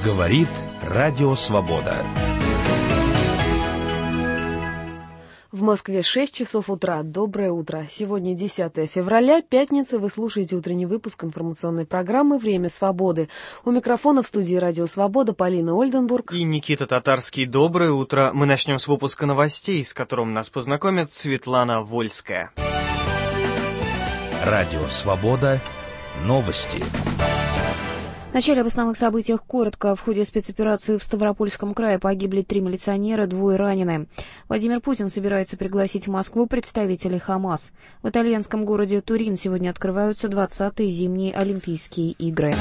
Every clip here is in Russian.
Говорит Радио Свобода. В Москве 6 часов утра. Доброе утро. Сегодня 10 февраля, пятница. Вы слушаете утренний выпуск информационной программы «Время свободы». У микрофона в студии Радио Свобода Полина Ольденбург и Никита Татарский. Доброе утро. Мы начнем с выпуска новостей, с которым нас познакомит Светлана Вольская. Радио Свобода. Новости. Вначале об основных событиях коротко. В ходе спецоперации в Ставропольском крае погибли 3 милиционера, 2 ранены. Владимир Путин собирается пригласить в Москву представителей ХАМАС. В итальянском городе Турин сегодня открываются 20-е зимние Олимпийские игры.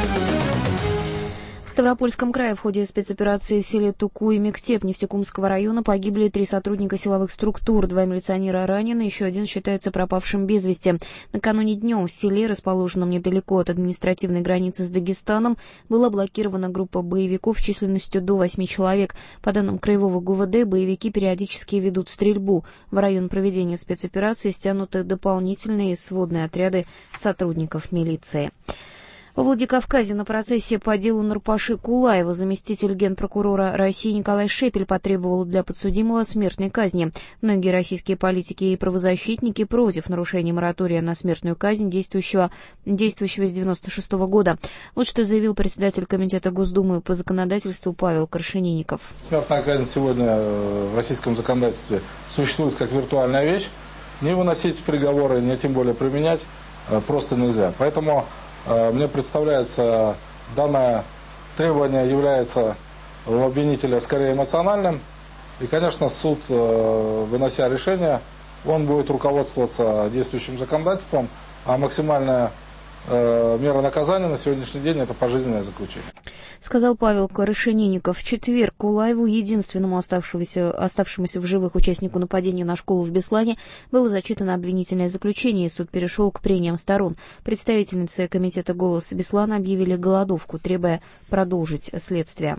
В Ставропольском крае в ходе спецоперации в селе Туку и Мектеп Нефтекумского района погибли 3 сотрудника силовых структур, 2 милиционера ранены, еще один считается пропавшим без вести. Накануне днем в селе, расположенном недалеко от административной границы с Дагестаном, была блокирована группа боевиков численностью до 8 человек. По данным Краевого ГУВД, боевики периодически ведут стрельбу. В район проведения спецоперации стянуты дополнительные сводные отряды сотрудников милиции. Во Владикавказе на процессе по делу Нурпаши Кулаева заместитель генпрокурора России Николай Шепель потребовал для подсудимого смертной казни. Многие российские политики и правозащитники против нарушения моратория на смертную казнь, действующего с 1996 года. Вот что заявил председатель Комитета Госдумы по законодательству Павел Крашенинников. Смертная казнь сегодня в российском законодательстве существует как виртуальная вещь. Не выносить приговоры, не тем более применять просто нельзя. Поэтому мне представляется, данное требование является у обвинителя скорее эмоциональным. И, конечно, суд, вынося решение, он будет руководствоваться действующим законодательством, а максимальная мера наказания на сегодняшний день – это пожизненное заключение. Сказал Павел Крашенинников. В четверг Кулаеву, единственному оставшемуся в живых участнику нападения на школу в Беслане, было зачитано обвинительное заключение, и суд перешел к прениям сторон. Представительницы комитета «Голос Беслана» объявили голодовку, требуя продолжить следствие.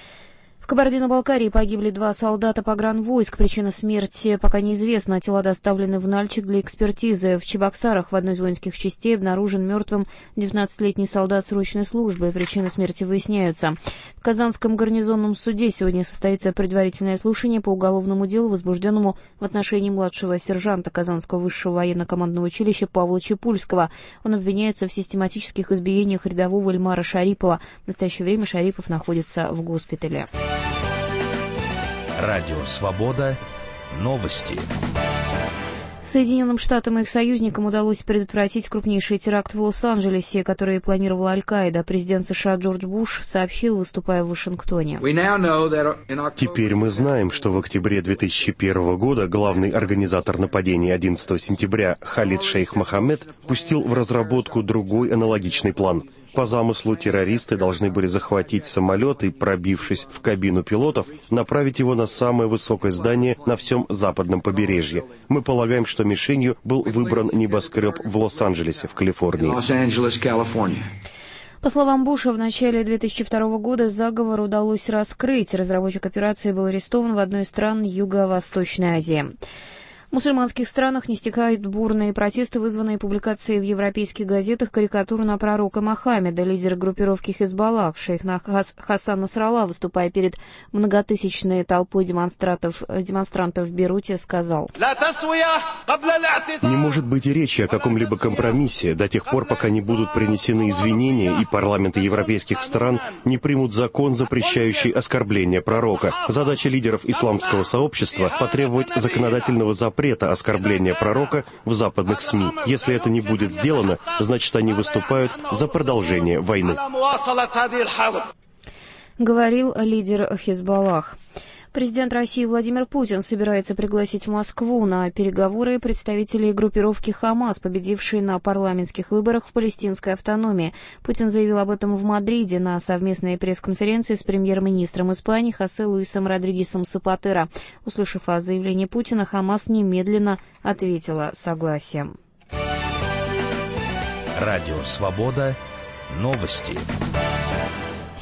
В Кабардино-Балкарии погибли 2 солдата погранвойск. Причина смерти пока неизвестна. Тела доставлены в Нальчик для экспертизы. В Чебоксарах в одной из воинских частей обнаружен мертвым 19-летний солдат срочной службы. Причины смерти выясняются. В Казанском гарнизонном суде сегодня состоится предварительное слушание по уголовному делу, возбужденному в отношении младшего сержанта Казанского высшего военно-командного училища Павла Чепульского. Он обвиняется в систематических избиениях рядового Эльмара Шарипова. В настоящее время Шарипов находится в госпитале. Радио Свобода. Новости. Соединенным Штатам и их союзникам удалось предотвратить крупнейший теракт в Лос-Анджелесе, который планировала Аль-Каида. Президент США Джордж Буш сообщил, выступая в Вашингтоне. Теперь мы знаем, что в октябре 2001 года главный организатор нападения 11 сентября Халид Шейх Мохаммед пустил в разработку другой аналогичный план. По замыслу террористы должны были захватить самолет и, пробившись в кабину пилотов, направить его на самое высокое здание на всем западном побережье. Мы полагаем, что мишенью был выбран небоскреб в Лос-Анджелесе, в Калифорнии. По словам Буша, в начале 2002 года заговор удалось раскрыть. Разработчик операции был арестован в одной из стран Юго-Восточной Азии. В мусульманских странах не стихают бурные протесты, вызванные публикацией в европейских газетах карикатур на пророка Мохаммеда. Лидер группировки Хизбаллах шейх Хасан Насралла, выступая перед многотысячной толпой демонстрантов в Бейруте, сказал: «Не может быть и речи о каком-либо компромиссе до тех пор, пока не будут принесены извинения и парламенты европейских стран не примут закон, запрещающий оскорбление пророка. Задача лидеров исламского сообщества – потребовать законодательного запрета оскорбления пророка в западных СМИ. Если это не будет сделано, значит, они выступают за продолжение войны», говорил лидер Хизбаллах. Президент России Владимир Путин собирается пригласить в Москву на переговоры представителей группировки ХАМАС, победившей на парламентских выборах в палестинской автономии. Путин заявил об этом в Мадриде на совместной пресс-конференции с премьер-министром Испании Хосе Луисом Родригесом Сапатеро. Услышав о заявлении Путина, ХАМАС немедленно ответила согласием. Радио Свобода. Новости.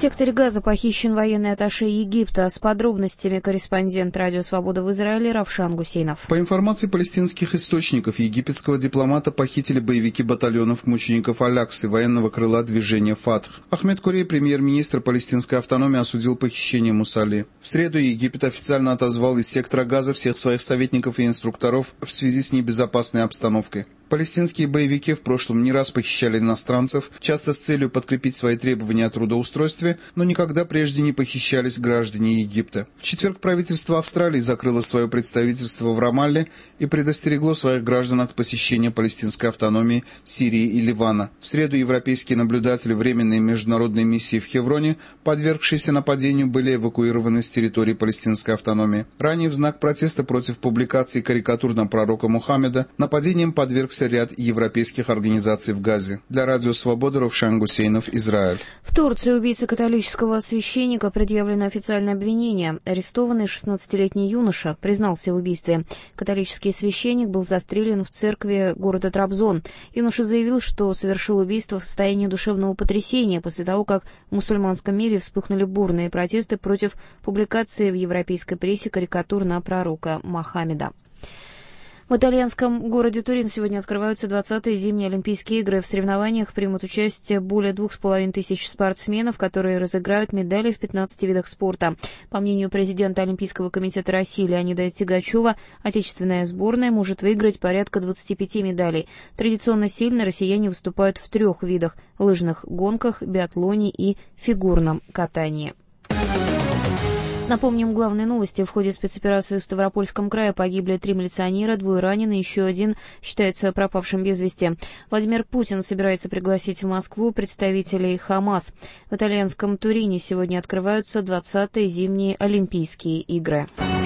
секторе Газа похищен военный атташе Египта. С подробностями корреспондент «Радио Свобода» в Израиле Равшан Гусейнов. По информации палестинских источников, египетского дипломата похитили боевики батальонов мучеников Аляксы, военного крыла движения Фатх. Ахмед Курей, премьер-министр палестинской автономии, осудил похищение Мусали. В среду Египет официально отозвал из сектора Газа всех своих советников и инструкторов в связи с небезопасной обстановкой. Палестинские боевики в прошлом не раз похищали иностранцев, часто с целью подкрепить свои требования о трудоустройстве, но никогда прежде не похищались граждане Египта. В четверг правительство Австралии закрыло свое представительство в Рамалле и предостерегло своих граждан от посещения палестинской автономии Сирии и Ливана. В среду европейские наблюдатели временной международной миссии в Хевроне, подвергшиеся нападению, были эвакуированы с территории палестинской автономии. Ранее в знак протеста против публикации карикатур на пророка Мухаммеда нападением подвергся ряд европейских организаций в Газе. Для Радио Свобода Равшан Гусейнов, Израиль. В Турции убийце католического священника предъявлено официальное обвинение. Арестованный 16-летний юноша признался в убийстве. Католический священник был застрелен в церкви города Трабзон. Юноша заявил, что совершил убийство в состоянии душевного потрясения после того, как в мусульманском мире вспыхнули бурные протесты против публикации в европейской прессе карикатур на пророка Мухаммеда. В итальянском городе Турин сегодня открываются 20-е зимние Олимпийские игры. В соревнованиях примут участие более 2500 спортсменов, которые разыграют медали в 15 видах спорта. По мнению президента Олимпийского комитета России Леонида Тягачева, отечественная сборная может выиграть порядка 25 медалей. Традиционно сильно россияне выступают в 3 видах – лыжных гонках, биатлоне и фигурном катании. Напомним, главные новости. В ходе спецоперации в Ставропольском крае погибли 3 милиционера, 2 ранены, еще 1 считается пропавшим без вести. Владимир Путин собирается пригласить в Москву представителей ХАМАС. В итальянском Турине сегодня открываются 20-е зимние Олимпийские игры.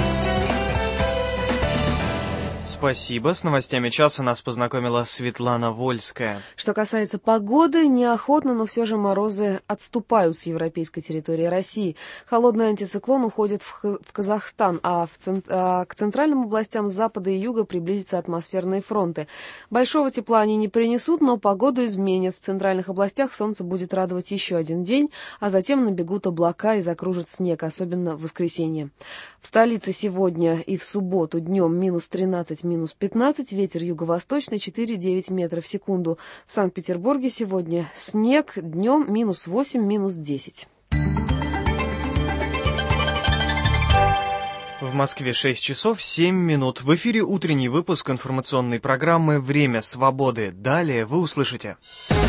Спасибо. С новостями часа нас познакомила Светлана Вольская. Что касается погоды, неохотно, но все же морозы отступают с европейской территории России. Холодный антициклон уходит в Казахстан, а к центральным областям с запада и юга приблизятся атмосферные фронты. Большого тепла они не принесут, но погоду изменят. В центральных областях солнце будет радовать еще один день, а затем набегут облака и закружит снег, особенно в воскресенье. В столице сегодня и в субботу днем минус 13, минус 15, ветер юго-восточный 4,9 метров в секунду. В Санкт-Петербурге сегодня снег, днем минус 8, минус 10. В Москве 6 часов 7 минут. В эфире утренний выпуск информационной программы «Время свободы». Далее вы услышите.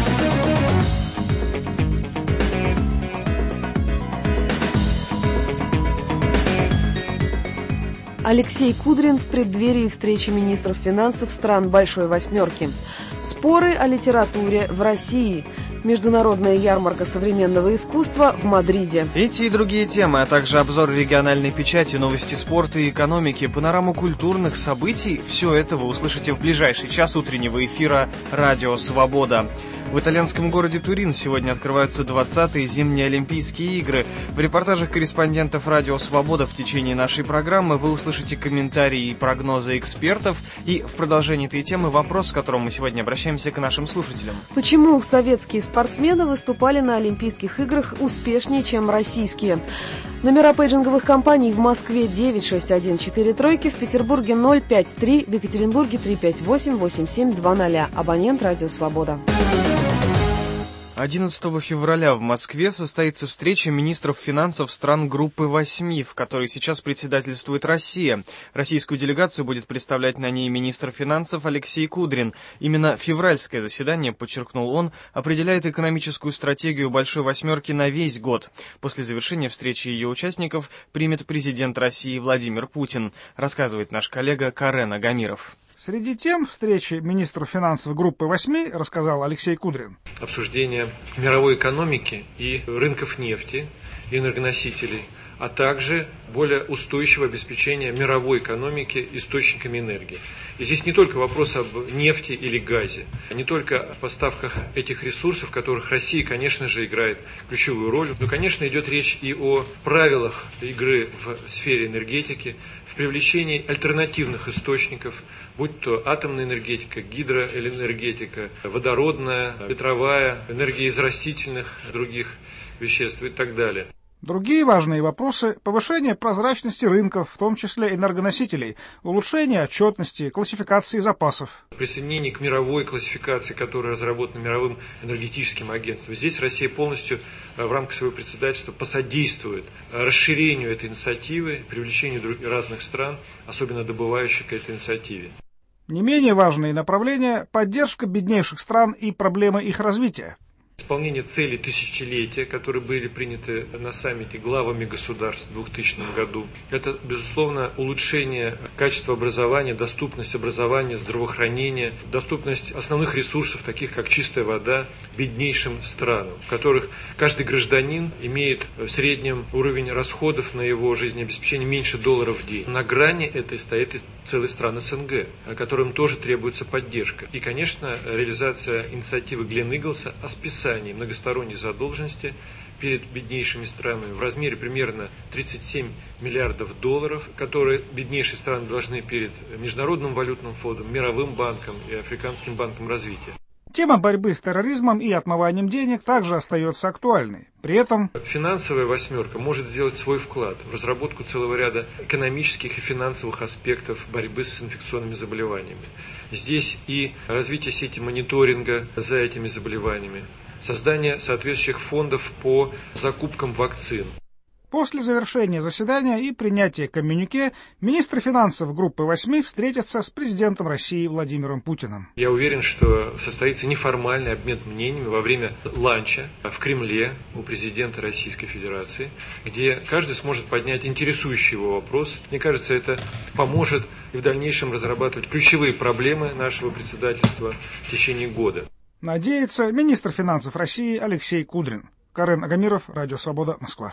Алексей Кудрин в преддверии встречи министров финансов стран Большой Восьмерки. Споры о литературе в России. Международная ярмарка современного искусства в Мадриде. Эти и другие темы, а также обзор региональной печати, новости спорта и экономики, панораму культурных событий – все это вы услышите в ближайший час утреннего эфира «Радио Свобода». В итальянском городе Турин сегодня открываются 20-е зимние Олимпийские игры. В репортажах корреспондентов «Радио Свобода» в течение нашей программы вы услышите комментарии и прогнозы экспертов. И в продолжении этой темы вопрос, с которым мы сегодня обращаемся к нашим слушателям. Почему советские спортсмены выступали на Олимпийских играх успешнее, чем российские? Номера пейджинговых компаний в Москве 96143, в Петербурге 053, в Екатеринбурге 358-8720. Абонент «Радио Свобода». 11 февраля в Москве состоится встреча министров финансов стран Группы 8, в которой сейчас председательствует Россия. Российскую делегацию будет представлять на ней министр финансов Алексей Кудрин. Именно февральское заседание, подчеркнул он, определяет экономическую стратегию Большой Восьмерки на весь год. После завершения встречи ее участников примет президент России Владимир Путин, рассказывает наш коллега Карен Агамиров. Среди тем встречи министров финансов Группы 8 рассказал Алексей Кудрин. Обсуждение мировой экономики и рынков нефти, и энергоносителей, а также более устойчивого обеспечения мировой экономики источниками энергии. И здесь не только вопрос об нефти или газе, не только о поставках этих ресурсов, в которых Россия, конечно же, играет ключевую роль, но, конечно, идет речь и о правилах игры в сфере энергетики, в привлечении альтернативных источников, будь то атомная энергетика, гидроэнергетика, водородная, ветровая, энергия из растительных, других веществ и так далее. Другие важные вопросы – повышение прозрачности рынков, в том числе энергоносителей, улучшение отчетности, классификации запасов. Присоединение к мировой классификации, которая разработана Мировым энергетическим агентством. Здесь Россия полностью в рамках своего председательства посодействует расширению этой инициативы, привлечению разных стран, особенно добывающих к этой инициативе. Не менее важные направления – поддержка беднейших стран и проблемы их развития. Исполнение целей тысячелетия, которые были приняты на саммите главами государств в 2000 году. Это, безусловно, улучшение качества образования, доступность образования, здравоохранения, доступность основных ресурсов, таких как чистая вода, беднейшим странам, в которых каждый гражданин имеет в среднем уровень расходов на его жизнеобеспечение меньше $1 в день. На грани этой стоит и целые страны СНГ, которым тоже требуется поддержка. И, конечно, реализация инициативы Гленн-Иглса о списании многосторонней задолженности перед беднейшими странами в размере примерно $37 миллиардов, которые беднейшие страны должны перед Международным валютным фондом, Мировым банком и Африканским банком развития. Тема борьбы с терроризмом и отмыванием денег также остается актуальной. При этом финансовая восьмерка может сделать свой вклад в разработку целого ряда экономических и финансовых аспектов борьбы с инфекционными заболеваниями. Здесь и развитие сети мониторинга за этими заболеваниями, создание соответствующих фондов по закупкам вакцин. После завершения заседания и принятия коммюнике министры финансов Группы 8 встретятся с президентом России Владимиром Путиным. Я уверен, что состоится неформальный обмен мнениями во время ланча в Кремле у президента Российской Федерации, где каждый сможет поднять интересующий его вопрос. Мне кажется, это поможет и в дальнейшем разрабатывать ключевые проблемы нашего председательства в течение года. Надеется министр финансов России Алексей Кудрин. Карен Агамиров, Радио Свобода, Москва.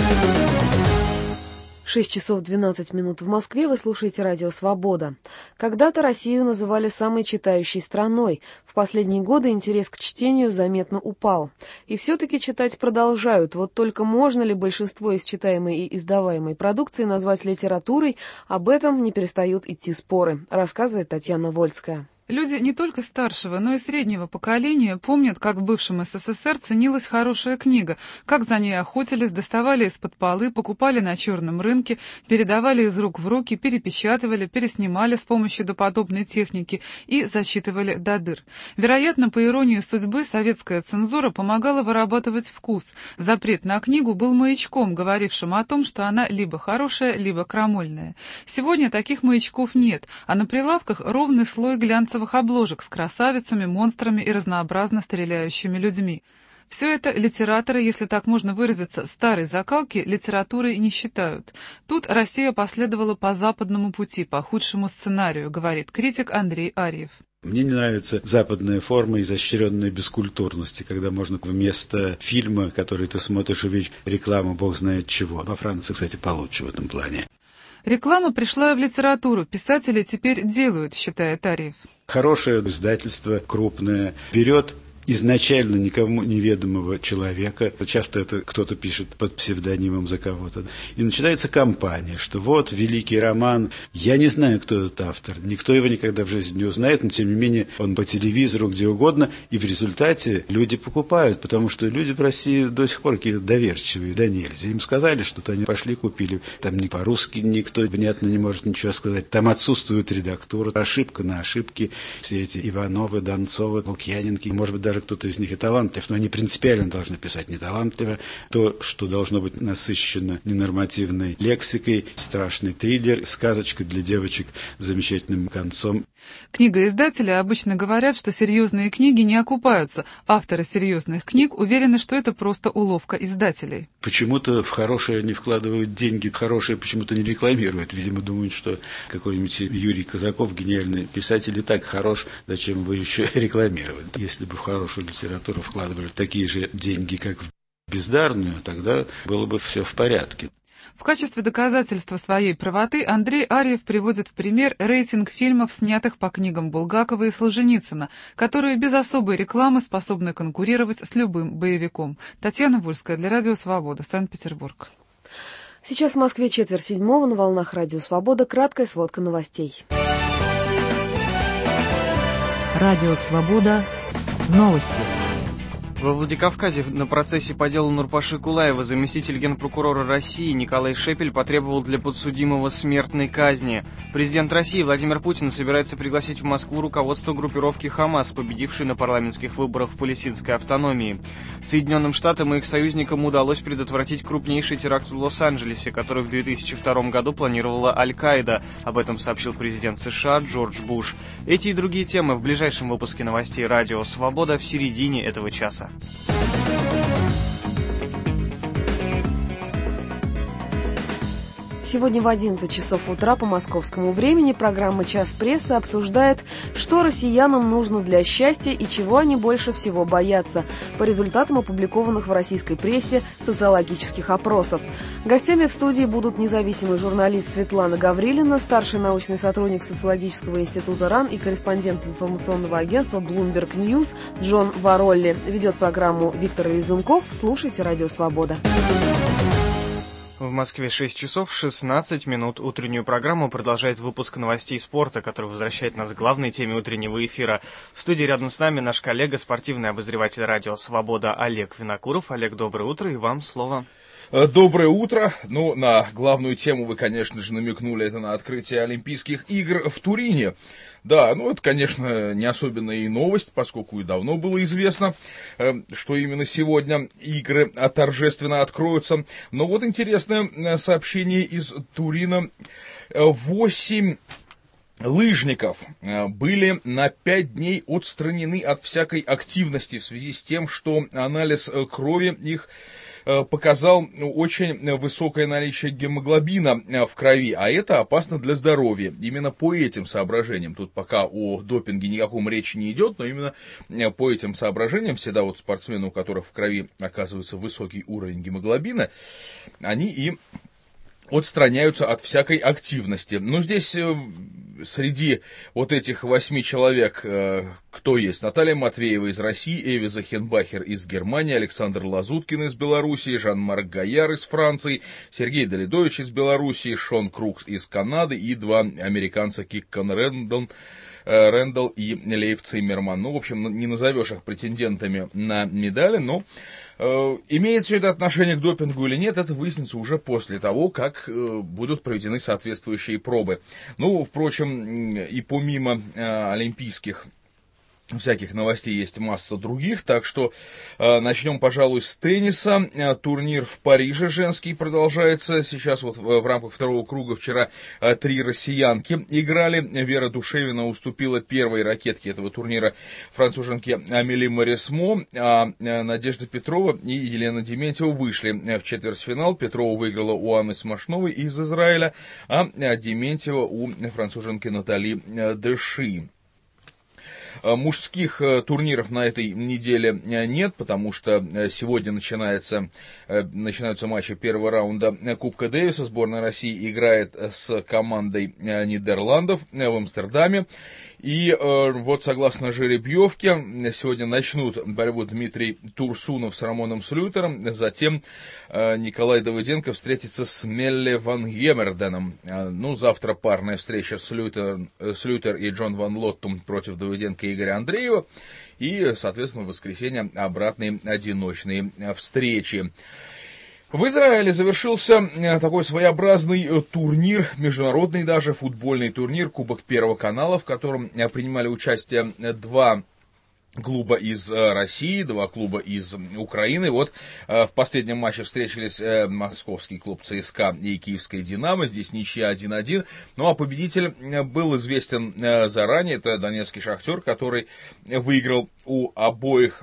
6 часов 12 минут в Москве. Вы слушаете Радио Свобода. Когда-то Россию называли самой читающей страной. В последние годы интерес к чтению заметно упал. И все-таки читать продолжают. Вот только можно ли большинство из читаемой и издаваемой продукции назвать литературой, об этом не перестают идти споры, рассказывает Татьяна Вольская. Люди не только старшего, но и среднего поколения помнят, как в бывшем СССР ценилась хорошая книга, как за ней охотились, доставали из-под полы, покупали на черном рынке, передавали из рук в руки, перепечатывали, переснимали с помощью доподобной техники и засчитывали до дыр. Вероятно, по иронии судьбы, советская цензура помогала вырабатывать вкус. Запрет на книгу был маячком, говорившим о том, что она либо хорошая, либо крамольная. Сегодня таких маячков нет, а на прилавках ровный слой глянцевых обложек с красавицами, монстрами и разнообразно стреляющими людьми. Все это литераторы, если так можно выразиться, старой закалки литературой не считают. Тут Россия последовала по западному пути, по худшему сценарию, говорит критик Андрей Арьев. Мне не нравится западная форма изощренной бескультурности, когда можно вместо фильма, который ты смотришь, увидеть рекламу бог знает чего. Во Франции, кстати, получше в этом плане. Реклама пришла в литературу, писатели теперь делают, считает Арьев. Хорошее издательство, крупное, берет изначально никому неведомого человека, часто это кто-то пишет под псевдонимом за кого-то, и начинается кампания, что вот великий роман, я не знаю, кто этот автор, никто его никогда в жизни не узнает, но тем не менее он по телевизору, где угодно, и в результате люди покупают, потому что люди в России до сих пор какие-то доверчивые, да нельзя. Им сказали что-то, они пошли купили, там ни по-русски никто внятно не может ничего сказать, там отсутствует редактура, ошибка на ошибки, все эти Ивановы, Донцовы, Лукьяненки, может быть, даже кто-то из них и талантлив, но они принципиально должны писать неталантливо. То, что должно быть насыщено ненормативной лексикой, страшный триллер, сказочка для девочек с замечательным концом. Книгоиздатели обычно говорят, что серьезные книги не окупаются. Авторы серьезных книг уверены, что это просто уловка издателей. Почему-то в хорошее не вкладывают деньги, хорошее почему-то не рекламируют. Видимо, думают, что какой-нибудь Юрий Казаков, гениальный писатель, и так хорош, зачем его еще рекламировать. Если бы в хорошую литературу вкладывали такие же деньги, как в бездарную, тогда было бы все в порядке. В качестве доказательства своей правоты Андрей Арьев приводит в пример рейтинг фильмов, снятых по книгам Булгакова и Солженицына, которые без особой рекламы способны конкурировать с любым боевиком. Татьяна Вольская для Радио Свобода, Санкт-Петербург. Сейчас в Москве 6:45 на волнах Радио Свобода. Краткая сводка новостей. Радио Свобода. Новости. Во Владикавказе на процессе по делу Нурпаши Кулаева заместитель генпрокурора России Николай Шепель потребовал для подсудимого смертной казни. Президент России Владимир Путин собирается пригласить в Москву руководство группировки «Хамас», победившей на парламентских выборах в палестинской автономии. Соединенным Штатам и их союзникам удалось предотвратить крупнейший теракт в Лос-Анджелесе, который в 2002 году планировала Аль-Каида. Об этом сообщил президент США Джордж Буш. Эти и другие темы в ближайшем выпуске новостей «Радио Свобода» в середине этого часа. Сегодня в 11 часов утра по московскому времени программа «Час прессы» обсуждает, что россиянам нужно для счастья и чего они больше всего боятся, по результатам опубликованных в российской прессе социологических опросов. Гостями в студии будут независимый журналист Светлана Гаврилина, старший научный сотрудник социологического института РАН и корреспондент информационного агентства Bloomberg News Джон Варолли. Ведет программу Виктор Резунков. Слушайте «Радио Свобода». В Москве 6 часов 16 минут. Утреннюю программу продолжает выпуск новостей спорта, который возвращает нас к главной теме утреннего эфира. В студии рядом с нами наш коллега, спортивный обозреватель «Радио Свобода» Олег Винокуров. Олег, доброе утро, и вам слово. Доброе утро. На главную тему вы, конечно же, намекнули, это на открытие Олимпийских игр в Турине. Да, это, конечно, не особенная и новость, поскольку и давно было известно, что именно сегодня игры торжественно откроются. Но вот интересное сообщение из Турина. 8 лыжников были на 5 дней отстранены от всякой активности в связи с тем, что анализ крови их показал очень высокое наличие гемоглобина в крови, а это опасно для здоровья. Именно по этим соображениям, тут пока о допинге никаком речи не идет, но именно по этим соображениям всегда спортсмены, у которых в крови оказывается высокий уровень гемоглобина, они и отстраняются от всякой активности. Но здесь среди этих 8 человек кто есть? Наталья Матвеева из России, Эви Захенбахер из Германии, Александр Лазуткин из Белоруссии, Жан-Марк Гайяр из Франции, Сергей Далидович из Белоруссии, Шон Крукс из Канады и 2 американца Киккон Рэндалл и Лейв Циммерман. В общем, не назовешь их претендентами на медали, но имеет все это отношение к допингу или нет, это выяснится уже после того, как будут проведены соответствующие пробы. Впрочем, и помимо олимпийских всяких новостей есть масса других, так что начнем, пожалуй, с тенниса. Турнир в Париже женский продолжается. Сейчас в рамках второго круга вчера 3 россиянки играли. Вера Душевина уступила первой ракетке этого турнира француженке Амели Морисмо, а Надежда Петрова и Елена Дементьева вышли в четвертьфинал. Петрова выиграла у Анны Смашновой из Израиля, а Дементьева у француженки Натали Деши. Мужских турниров на этой неделе нет, потому что сегодня начинаются матчи первого раунда Кубка Дэвиса. Сборная России играет с командой Нидерландов в Амстердаме. И согласно жеребьевке, сегодня начнут борьбу Дмитрий Турсунов с Рамоном Слютером, затем Николай Давыденко встретится с Мелле Ван Гемерденом. Завтра парная встреча Слютер и Джон Ван Лоттум против Давыденко и Игоря Андреева. И, соответственно, в воскресенье обратные одиночные встречи. В Израиле завершился такой своеобразный турнир, международный даже футбольный турнир, Кубок Первого канала, в котором принимали участие 2 клуба из России, 2 клуба из Украины. В последнем матче встретились московский клуб ЦСКА и киевская «Динамо». Здесь ничья 1-1. А победитель был известен заранее. Это донецкий «Шахтер», который выиграл у обоих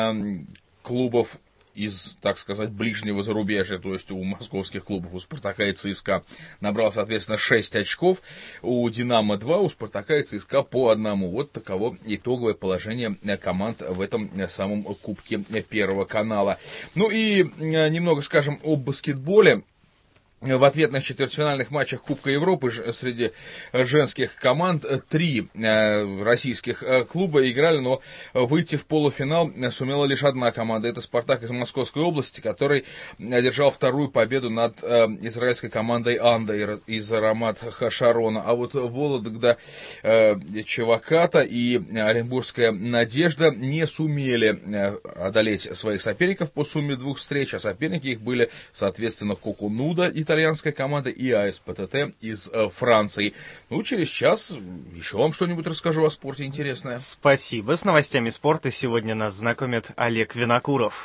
клубов из, так сказать, ближнего зарубежья, то есть у московских клубов, у «Спартака» и ЦСКА, набрал, соответственно, 6 очков, у «Динамо» 2, у «Спартака» и ЦСКА по 1. Таково итоговое положение команд в этом самом Кубке Первого канала. И немного скажем об баскетболе. в ответных четвертьфинальных матчах Кубка Европы среди женских команд 3 российских клуба играли, но выйти в полуфинал сумела лишь одна команда. Это «Спартак» из Московской области, который одержал вторую победу над израильской командой «Анда» из Рамат-Хашарона. А вот Вологда, Чеваката и Оренбургская «Надежда» не сумели одолеть своих соперников по сумме 2 встреч, а соперники их были, соответственно, Кокунуда, итальянская команда, и АС ПТТ из Франции. Ну, через час еще вам что-нибудь расскажу о спорте интересное. Спасибо. С новостями спорта сегодня нас знакомит Олег Винокуров.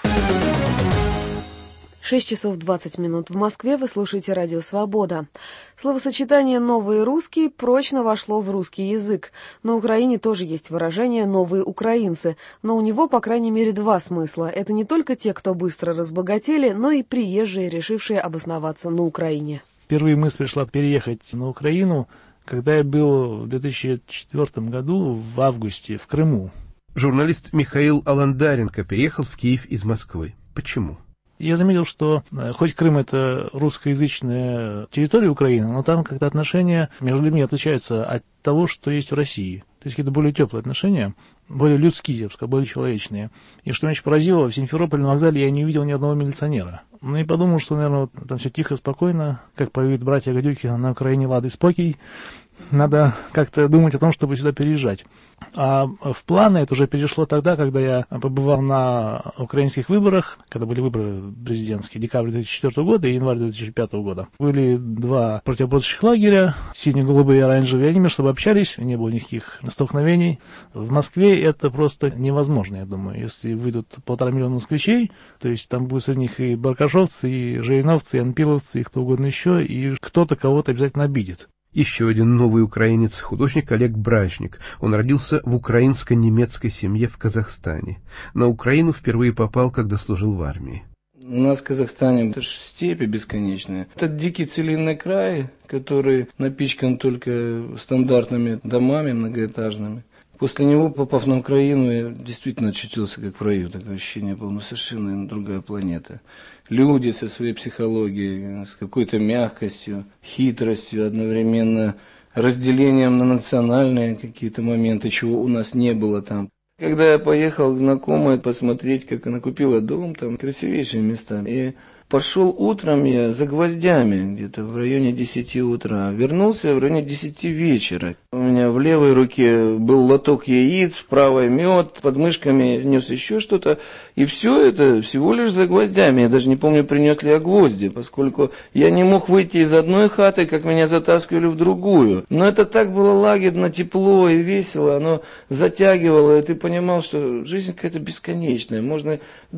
6 часов 20 минут. В Москве вы слушаете радио «Свобода». Словосочетание «новые русские» прочно вошло в русский язык. На Украине тоже есть выражение «новые украинцы», но у него, по крайней мере, 2 смысла. Это не только те, кто быстро разбогатели, но и приезжие, решившие обосноваться на Украине. Впервые мысль пришла переехать на Украину, когда я был в 2004 году в августе в Крыму. Журналист Михаил Аландаренко переехал в Киев из Москвы. Почему? Я заметил, что хоть Крым — это русскоязычная территория Украины, но там как-то отношения между людьми отличаются от того, что есть в России. То есть какие-то более теплые отношения, более людские, я бы сказал, более человечные. И что меня очень поразило, в Симферополе на вокзале я не увидел ни одного милиционера. Ну и подумал, что, наверное, там все тихо, спокойно, как поют братья Гадюки, на Украине лад и спокой. Надо как-то думать о том, чтобы сюда переезжать. А в планы это уже перешло тогда, когда я побывал на украинских выборах, когда были выборы президентские, декабрь 2004 года и январь 2005 года. Были 2 противоборствующих лагеря, сине-голубые и оранжевые, они между собой общались, не было никаких столкновений. В Москве это просто невозможно, я думаю. Если выйдут 1,5 миллиона москвичей, то есть там будут среди них и баркашовцы, и жириновцы, и анпиловцы, и кто угодно еще, и кто-то кого-то обязательно обидит. Еще один новый украинец, художник Олег Бражник. Он родился в украинско-немецкой семье в Казахстане. На Украину впервые попал, когда служил в армии. У нас в Казахстане это же степи бесконечные. Это дикий целинный край, который напичкан только стандартными домами многоэтажными. После него, попав на Украину, я действительно очутился как в раю. Такое ощущение было, ну, совершенно другая планета. Люди со своей психологией, с какой-то мягкостью, хитростью, одновременно разделением на национальные какие-то моменты, чего у нас не было там. Когда я поехал к знакомой посмотреть, как она купила дом, там красивейшие места, и пошел утром я за гвоздями, где-то в районе 10 утра. Вернулся в районе 10 вечера. У меня в левой руке был лоток яиц, в правой мед, под мышками нес еще что-то. И все это всего лишь за гвоздями. Я даже не помню, принес ли я гвозди, поскольку я не мог выйти из одной хаты, как меня затаскивали в другую. Но это так было лагерно, тепло и весело, оно затягивало, и ты понимал, что жизнь какая-то бесконечная. Можно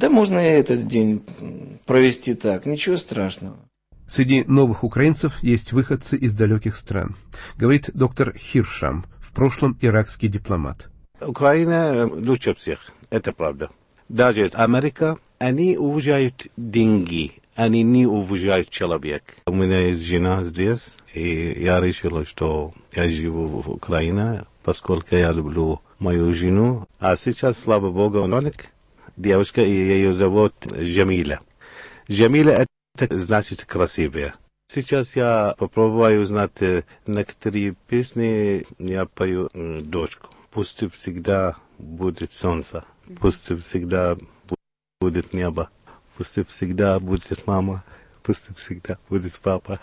и этот день провести так, ничего страшного. Среди новых украинцев есть выходцы из далеких стран, говорит доктор Хиршам, в прошлом иракский дипломат. Украина лучше всех, это правда. Даже Америка, они уважают деньги, они не уважают человека. У меня есть жена здесь, и я решил, что я живу в Украине, поскольку я люблю мою жену. А сейчас, слава богу, девушка, и ее зовут Джамиля. Джамиля это значит красивая. Сейчас я попробую узнать некоторые песни, я пою дочку. Пусть всегда будет солнце, пусть всегда будет небо, пусть всегда будет мама, пусть всегда будет папа.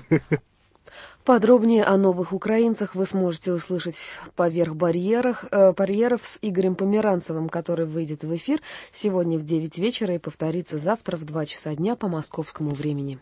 Подробнее о новых украинцах вы сможете услышать поверх барьеров с Игорем Померанцевым, который выйдет в эфир сегодня в 9 вечера и повторится завтра в 2 часа дня по московскому времени.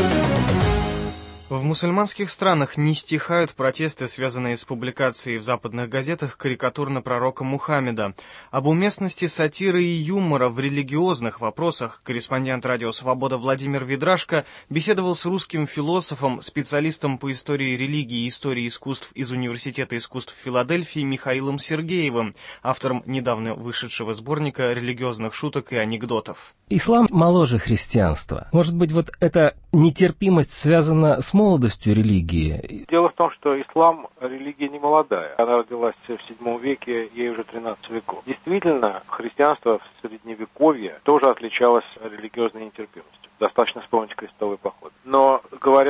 В мусульманских странах не стихают протесты, связанные с публикацией в западных газетах карикатур на пророка Мухаммеда. Об уместности сатиры и юмора в религиозных вопросах корреспондент «Радио Свобода» Владимир Ведрашко беседовал с русским философом, специалистом по истории религии и истории искусств из Университета искусств Филадельфии Михаилом Сергеевым, автором недавно вышедшего сборника религиозных шуток и анекдотов. Ислам моложе христианства. Может быть, вот эта нетерпимость связана с молодостью религии? Дело в том, что ислам религия не молодая. Она родилась в 7 веке, ей уже 13 веков. Действительно, христианство в Средневековье тоже отличалось религиозной нетерпимостью. Достаточно вспомнить крестовый поход. Но, говоря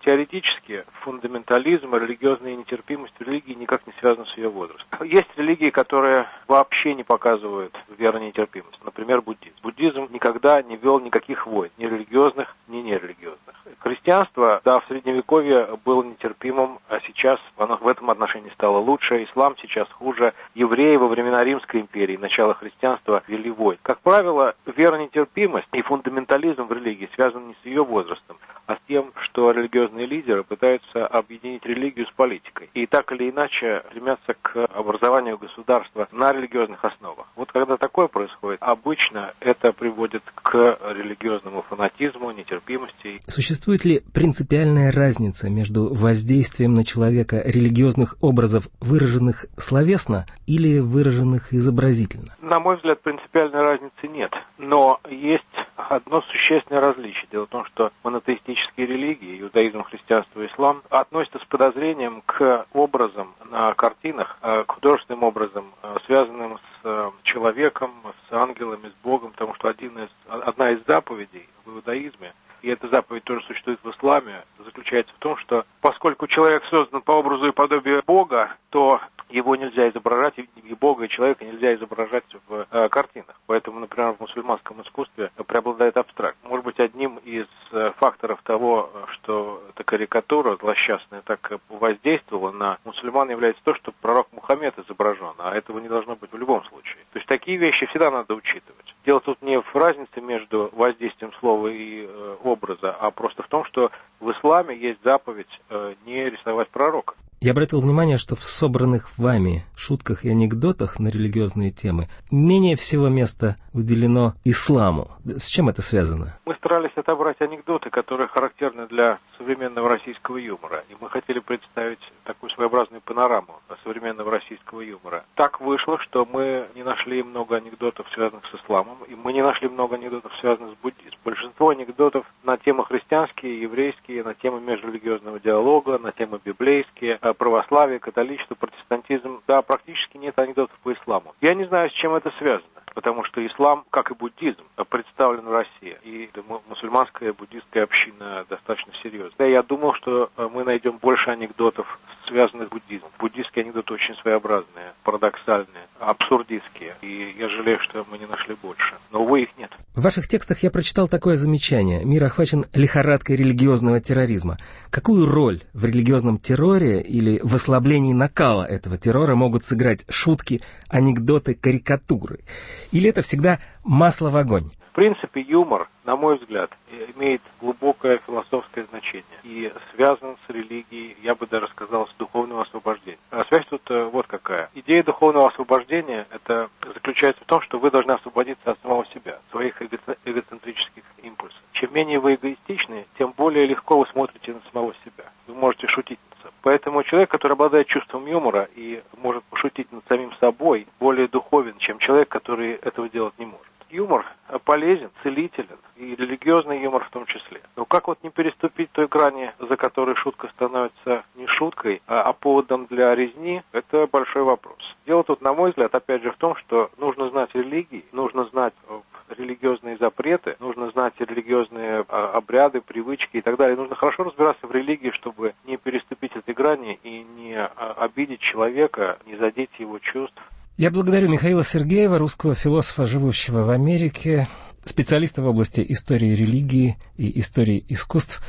теоретически фундаментализм, религиозная нетерпимость в религии никак не связаны с ее возрастом. Есть религии, которые вообще не показывают веру нетерпимость. Например, буддизм. Буддизм никогда не вел никаких войн, ни религиозных, ни нерелигиозных. Христианство, да, в Средневековье было нетерпимым, а сейчас оно в этом отношении стало лучше. Ислам сейчас хуже. Евреи во времена Римской империи, начало христианства, вели войн. Как правило, вера нетерпимость и фундаментализм в религии связаны не с ее возрастом, а с тем, что религиозные лидеры пытаются объединить религию с политикой. И так или иначе стремятся к образованию государства на религиозных основах. Вот когда такое происходит, обычно это приводит к религиозному фанатизму, нетерпимости. Существует ли принципиальная разница между воздействием на человека религиозных образов, выраженных словесно или выраженных изобразительно? На мой взгляд, принципиальной разницы нет. Но есть одно существенное различие. Дело в том, что монотеистические религии, иудаизм, христианство, ислам, относятся с подозрением к образам на картинах, к художественным образом, связанным с человеком, с ангелами, с Богом, потому что одна из заповедей в иудаизме, и эта заповедь тоже существует в исламе, заключается в том, что поскольку человек создан по образу и подобию Бога, то его нельзя изображать, и Бога, и человека нельзя изображать в картинах. Поэтому, например, в мусульманском искусстве преобладает абстракт. Может быть, одним из факторов того, что эта карикатура злосчастная так воздействовала на мусульман, является то, что пророк Мухаммед изображен, а этого не должно быть в любом случае. То есть такие вещи всегда надо учитывать. Дело тут не в разнице между воздействием слова и образа, а просто в том, что в исламе есть заповедь не рисовать пророка. Я обратил внимание, что в собранных вами шутках и анекдотах на религиозные темы менее всего места уделено исламу. С чем это связано? Мы старались отобрать анекдоты, которые характерны для современного российского юмора. И мы хотели представить такую своеобразную панораму современного российского юмора. Так вышло, что мы не нашли много анекдотов, связанных с исламом, и мы не нашли много анекдотов, связанных с буддизмом. Большинство анекдотов на темы христианские, еврейские, на темы межрелигиозного диалога, на темы библейские, православие, католичество, протестантизм. Да, практически нет анекдотов по исламу. Я не знаю, с чем это связано, потому что ислам, как и буддизм, представлен в России. И мусульманская, буддистская община достаточно серьезная. Я думал, что мы найдем больше анекдотов, связанных с буддизмом. Буддистские анекдоты очень своеобразные, парадоксальные, абсурдистские. И я жалею, что мы не нашли больше. Но, увы, их нет. В ваших текстах я прочитал такое замечание. Мир охвачен лихорадкой религиозного терроризма. Какую роль в религиозном терроре или в ослаблении накала этого террора могут сыграть шутки, анекдоты, карикатуры? Или это всегда масло в огонь? В принципе, юмор, на мой взгляд, имеет глубокое философское значение и связан с религией, я бы даже сказал, с духовным освобождением. А связь тут вот какая. Идея духовного освобождения это заключается в том, что вы должны освободиться от самого себя, от своих эгоцентрических импульсов. Чем менее вы эгоистичны, тем более легко вы смотрите на самого себя. Вы можете шутить над собой. Поэтому человек, который обладает чувством юмора и может пошутить над самим собой, более духовен, чем человек, который этого делать не может. Юмор полезен, целителен, и религиозный юмор в том числе. Но как вот не переступить той грани, за которой шутка становится не шуткой, а поводом для резни, это большой вопрос. Дело тут, на мой взгляд, опять же в том, что нужно знать религии, нужно знать религиозные запреты, нужно знать религиозные обряды, привычки и так далее. Нужно хорошо разбираться в религии, чтобы не переступить этой грани и не обидеть человека, не задеть его чувств. Я благодарю Михаила Сергеева, русского философа, живущего в Америке, специалиста в области истории религии и истории искусств.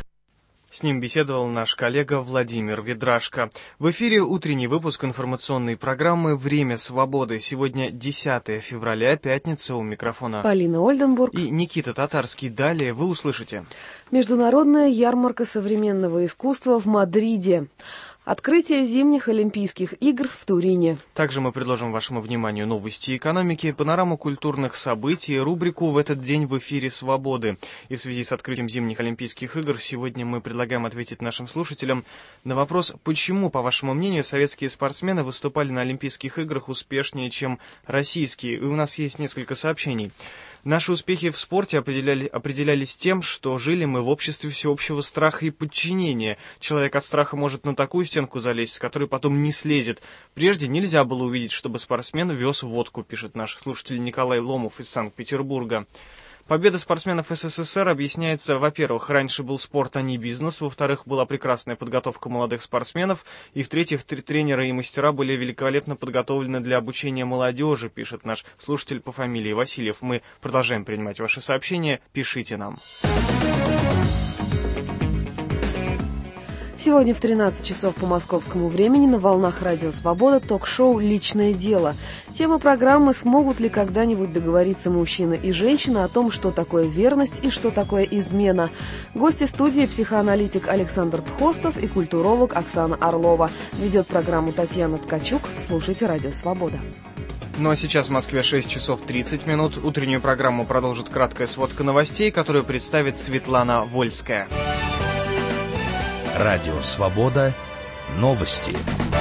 С ним беседовал наш коллега Владимир Ведрашко. В эфире утренний выпуск информационной программы «Время свободы». Сегодня 10 февраля, пятница, у микрофона Полина Ольденбург и Никита Татарский. Далее вы услышите. Международная ярмарка современного искусства в Мадриде. Открытие зимних Олимпийских игр в Турине. Также мы предложим вашему вниманию новости экономики, панораму культурных событий, рубрику «В этот день в эфире свободы». И в связи с открытием зимних Олимпийских игр сегодня мы предлагаем ответить нашим слушателям на вопрос, почему, по вашему мнению, советские спортсмены выступали на Олимпийских играх успешнее, чем российские. И у нас есть несколько сообщений. Наши успехи в спорте определялись тем, что жили мы в обществе всеобщего страха и подчинения. Человек от страха может на такую стенку залезть, с которой потом не слезет. Прежде нельзя было увидеть, чтобы спортсмен вез водку, пишет наш слушатель Николай Ломов из Санкт-Петербурга. Победа спортсменов СССР объясняется, во-первых, раньше был спорт, а не бизнес, во-вторых, была прекрасная подготовка молодых спортсменов, и в-третьих, тренеры и мастера были великолепно подготовлены для обучения молодежи, пишет наш слушатель по фамилии Васильев. Мы продолжаем принимать ваши сообщения, пишите нам. Сегодня в 13 часов по московскому времени на волнах Радио Свобода ток-шоу «Личное дело». Тема программы «Смогут ли когда-нибудь договориться мужчина и женщина о том, что такое верность и что такое измена?» Гости студии – психоаналитик Александр Тхостов и культуролог Оксана Орлова. Ведет программу Татьяна Ткачук. Слушайте Радио Свобода. Ну а сейчас в Москве 6 часов 30 минут. Утреннюю программу продолжит краткая сводка новостей, которую представит Светлана Вольская. Радио Свобода. Новости.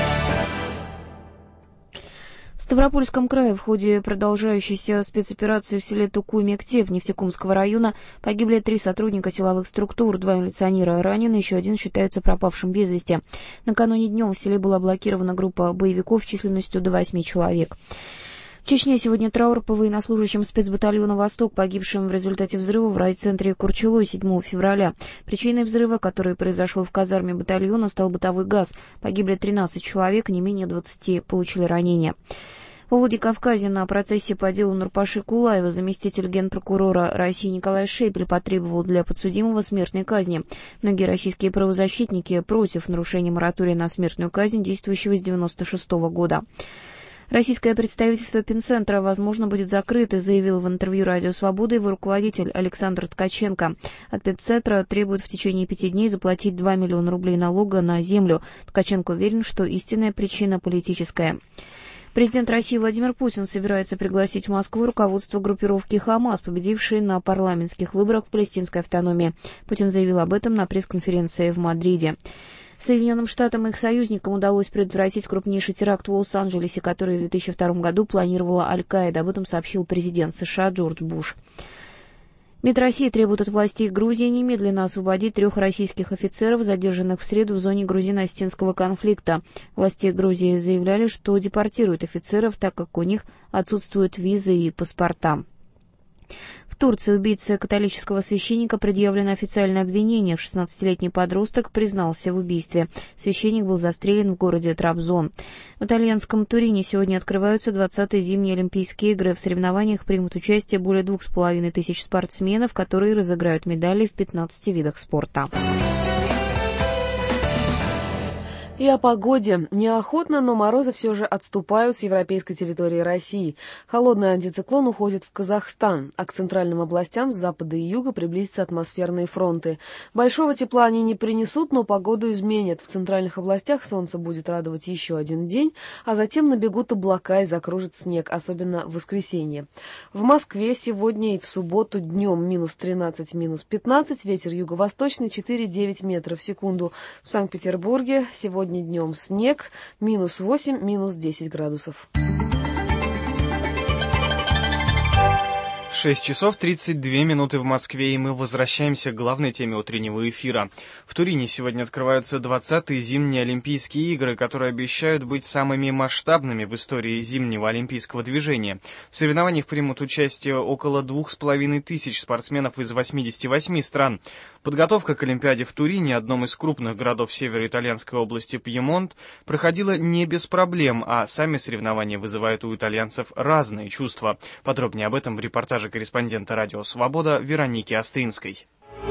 В Ставропольском крае в ходе продолжающейся спецоперации в селе Тукуй-Мектеп Нефтекумского района погибли 3 сотрудника силовых структур, 2 милиционера ранены, еще один считается пропавшим без вести. Накануне днем в селе была блокирована группа боевиков численностью до 8 человек. В Чечне сегодня траур по военнослужащим спецбатальона «Восток», погибшим в результате взрыва в райцентре Курчулой 7 февраля. Причиной взрыва, который произошел в казарме батальона, стал бытовой газ. Погибли 13 человек, не менее 20 получили ранения. Во Владикавказе на процессе по делу Нурпаши Кулаева заместитель генпрокурора России Николай Шепель потребовал для подсудимого смертной казни. Многие российские правозащитники против нарушения моратория на смертную казнь, действующего с 1996 года. Российское представительство Пенцентра, возможно, будет закрыто, заявил в интервью «Радио Свобода» его руководитель Александр Ткаченко. От Пенцентра требуют в течение 5 дней заплатить 2 миллиона рублей налога на землю. Ткаченко уверен, что истинная причина политическая. Президент России Владимир Путин собирается пригласить в Москву руководство группировки «Хамас», победившей на парламентских выборах в палестинской автономии. Путин заявил об этом на пресс-конференции в Мадриде. Соединенным Штатам и их союзникам удалось предотвратить крупнейший теракт в Лос-Анджелесе, который в 2002 году планировала Аль-Каида. Об этом сообщил президент США Джордж Буш. МИД России требует от властей Грузии немедленно освободить 3 российских офицеров, задержанных в среду в зоне грузино-осетинского конфликта. Власти Грузии заявляли, что депортируют офицеров, так как у них отсутствуют визы и паспорта. В Турции убийце католического священника предъявлено официальное обвинение. 16-летний подросток признался в убийстве. Священник был застрелен в городе Трабзон. В итальянском Турине сегодня открываются 20-е зимние Олимпийские игры. В соревнованиях примут участие более 2500 спортсменов, которые разыграют медали в 15 видах спорта. И о погоде. Неохотно, но морозы все же отступают с европейской территории России. Холодный антициклон уходит в Казахстан, а к центральным областям с запада и юга приблизятся атмосферные фронты. Большого тепла они не принесут, но погоду изменят. В центральных областях солнце будет радовать еще один день, а затем набегут облака и закружит снег, особенно в воскресенье. В Москве сегодня и в субботу днем минус 13, минус 15, ветер юго-восточный 4-9 метров в секунду. В Санкт-Петербурге сегодня днем снег, минус 8, минус 10 градусов. 6 часов 32 минуты в Москве, и мы возвращаемся к главной теме утреннего эфира. В Турине сегодня открываются 20-е зимние Олимпийские игры, которые обещают быть самыми масштабными в истории зимнего олимпийского движения. В соревнованиях примут участие около 2500 спортсменов из 88 стран. Подготовка к Олимпиаде в Турине, одном из крупных городов северо-итальянской области Пьемонт, проходила не без проблем, а сами соревнования вызывают у итальянцев разные чувства. Подробнее об этом в репортаже корреспондента «Радио Свобода» Вероники Остринской.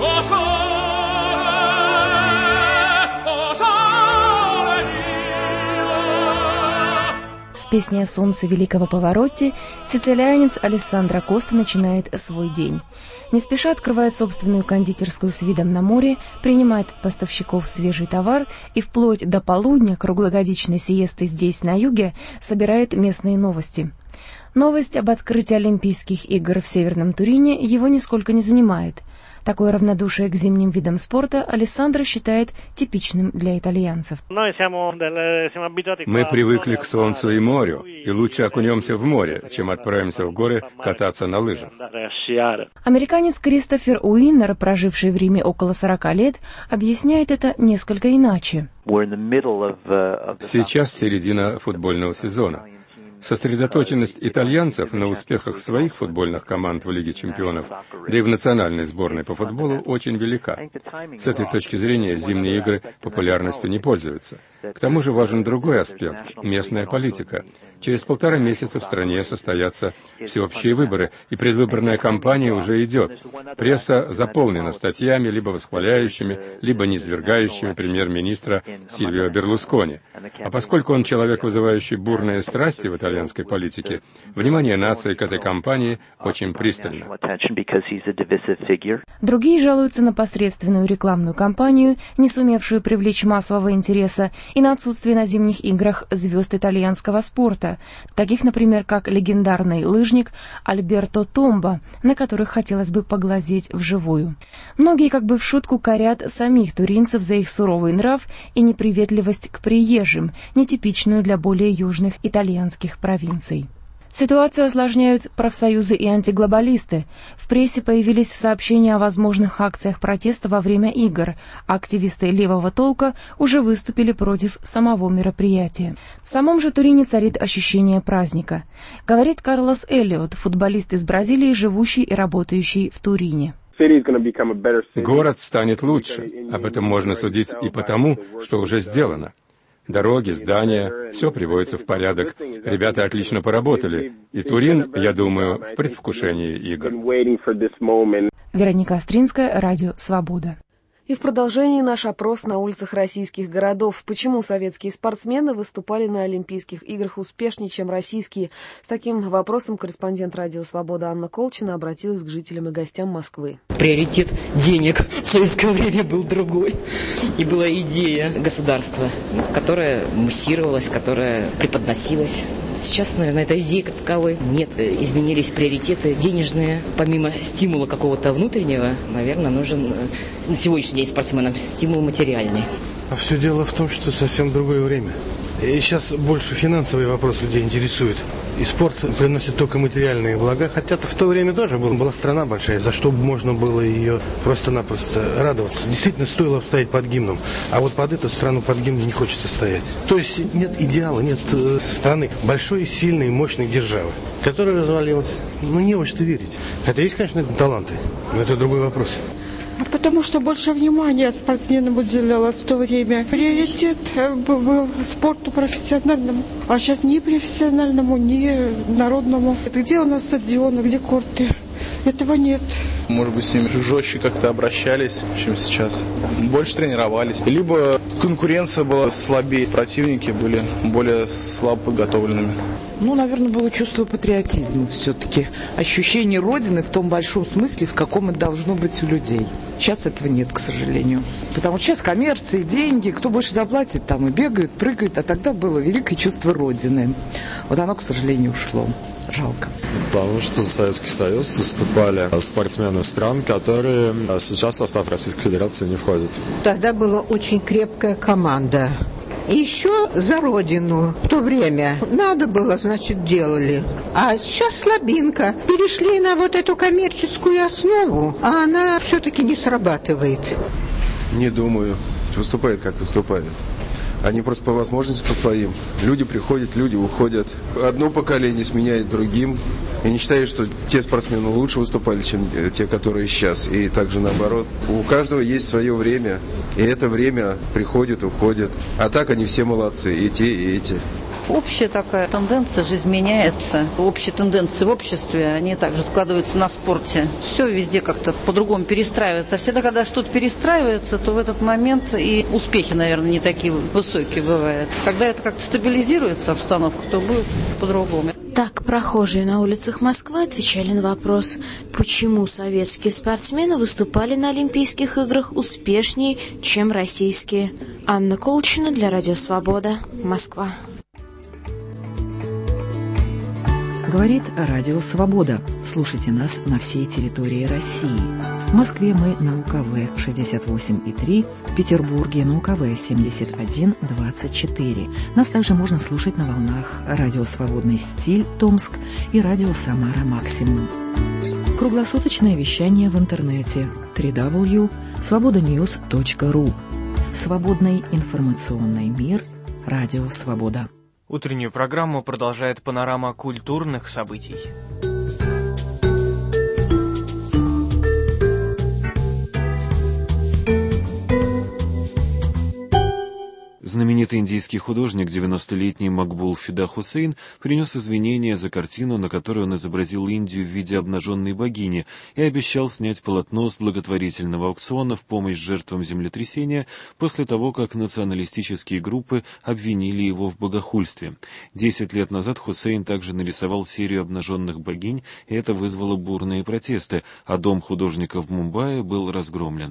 С песни о солнце великого Паваротти сицилианец Алессандро Коста начинает свой день. Не спеша открывает собственную кондитерскую с видом на море, принимает от поставщиков свежий товар и вплоть до полудня круглогодичной сиесты здесь, на юге, собирает местные новости. Новость об открытии Олимпийских игр в Северном Турине его нисколько не занимает. Такое равнодушие к зимним видам спорта Алессандро считает типичным для итальянцев. Мы привыкли к солнцу и морю, и лучше окунемся в море, чем отправимся в горы кататься на лыжах. Американец Кристофер Уиннер, проживший в Риме около 40 лет, объясняет это несколько иначе. Сейчас середина футбольного сезона. Сосредоточенность итальянцев на успехах своих футбольных команд в Лиге чемпионов, да и в национальной сборной по футболу, очень велика. С этой точки зрения зимние игры популярностью не пользуются. К тому же важен другой аспект – местная политика. Через 1,5 месяца в стране состоятся всеобщие выборы, и предвыборная кампания уже идет. Пресса заполнена статьями, либо восхваляющими, либо низвергающими премьер-министра Сильвио Берлускони. А поскольку он человек, вызывающий бурные страсти в итальянской политике, внимание нации к этой кампании очень пристально. Другие жалуются на посредственную рекламную кампанию, не сумевшую привлечь массового интереса, и на отсутствие на зимних играх звезд итальянского спорта, таких, например, как легендарный лыжник Альберто Томбо, на которых хотелось бы поглазеть вживую. Многие как бы в шутку корят самих туринцев за их суровый нрав и неприветливость к приезжим, нетипичную для более южных итальянских провинций. Ситуацию осложняют профсоюзы и антиглобалисты. В прессе появились сообщения о возможных акциях протеста во время игр. Активисты левого толка уже выступили против самого мероприятия. В самом же Турине царит ощущение праздника. Говорит Карлос Эллиот, футболист из Бразилии, живущий и работающий в Турине. Город станет лучше. Об этом можно судить и потому, что уже сделано. Дороги, здания, все приводится в порядок. Ребята отлично поработали. И Турин, я думаю, в предвкушении игр. Вероника Остринская, Радио Свобода. И в продолжении наш опрос на улицах российских городов. Почему советские спортсмены выступали на Олимпийских играх успешнее, чем российские? С таким вопросом корреспондент Радио Свобода Анна Колчина обратилась к жителям и гостям Москвы. Приоритет денег в советское время был другой. И была идея государства, которая муссировалась, которая преподносилась. Сейчас, наверное, этой идеи как таковой нет. Изменились приоритеты денежные. Помимо стимула какого-то внутреннего, наверное, нужен на сегодняшний день спортсменам стимул материальный. А все дело в том, что совсем другое время. И сейчас больше финансовый вопрос людей интересует. И спорт приносит только материальные блага. Хотя в то время тоже была страна большая, за что можно было ее просто-напросто радоваться. Действительно, стоило стоять под гимном. А вот под эту страну, под гимн не хочется стоять. То есть нет идеала, нет страны большой, сильной, мощной державы, которая развалилась. Ну, не во что верить. Хотя есть, конечно, таланты, но это другой вопрос. Потому что больше внимания спортсменам уделялось в то время. Приоритет был спорту профессиональному, а сейчас ни профессиональному, ни народному. Где у нас стадионы, где корты? Этого нет. Может быть, с ними жестче как-то обращались, чем сейчас. Больше тренировались. Либо конкуренция была слабее, противники были более слабо подготовленными. Ну, наверное, было чувство патриотизма все-таки. Ощущение Родины в том большом смысле, в каком это должно быть у людей. Сейчас этого нет, к сожалению. Потому что сейчас коммерция, деньги, кто больше заплатит, там и бегают, прыгают. А тогда было великое чувство Родины. Вот оно, к сожалению, ушло. Жалко. Потому что в Советский Союз выступали спортсмены стран, которые сейчас в состав Российской Федерации не входят. Тогда была очень крепкая команда. И еще за Родину в то время надо было, значит, делали. А сейчас слабинка. Перешли на вот эту коммерческую основу, а она все-таки не срабатывает. Не думаю. Выступает, как выступает. Они просто по возможности, по своим. Люди приходят, люди уходят. Одно поколение сменяет другим. Я не считаю, что те спортсмены лучше выступали, чем те, которые сейчас. И также наоборот. У каждого есть свое время. И это время приходит, уходит. А так они все молодцы. И те, и эти. Общая такая тенденция, жизнь меняется. Общие тенденции в обществе, они также складываются на спорте. Все везде как-то по-другому перестраивается. Всегда, когда что-то перестраивается, то в этот момент и успехи, наверное, не такие высокие бывают. Когда это как-то стабилизируется обстановка, то будет по-другому. Так прохожие на улицах Москвы отвечали на вопрос, почему советские спортсмены выступали на Олимпийских играх успешнее, чем российские. Анна Колчина для Радио Свобода, Москва. Говорит Радио Свобода. Слушайте нас на всей территории России. В Москве мы на УКВ 68,3, в Петербурге на УКВ 71,24. Нас также можно слушать на волнах Радио Свободный стиль Томск и Радио Самара Максимум. Круглосуточное вещание в интернете www.svobodanews.ru. Свободный информационный мир. Радио Свобода. Утреннюю программу продолжает панорама культурных событий. Знаменитый индийский художник, 90-летний Макбул Фида Хусейн, принес извинения за картину, на которой он изобразил Индию в виде обнаженной богини, и обещал снять полотно с благотворительного аукциона в помощь жертвам землетрясения после того, как националистические группы обвинили его в богохульстве. 10 лет назад Хусейн также нарисовал серию обнаженных богинь, и это вызвало бурные протесты, а дом художника в Мумбаи был разгромлен.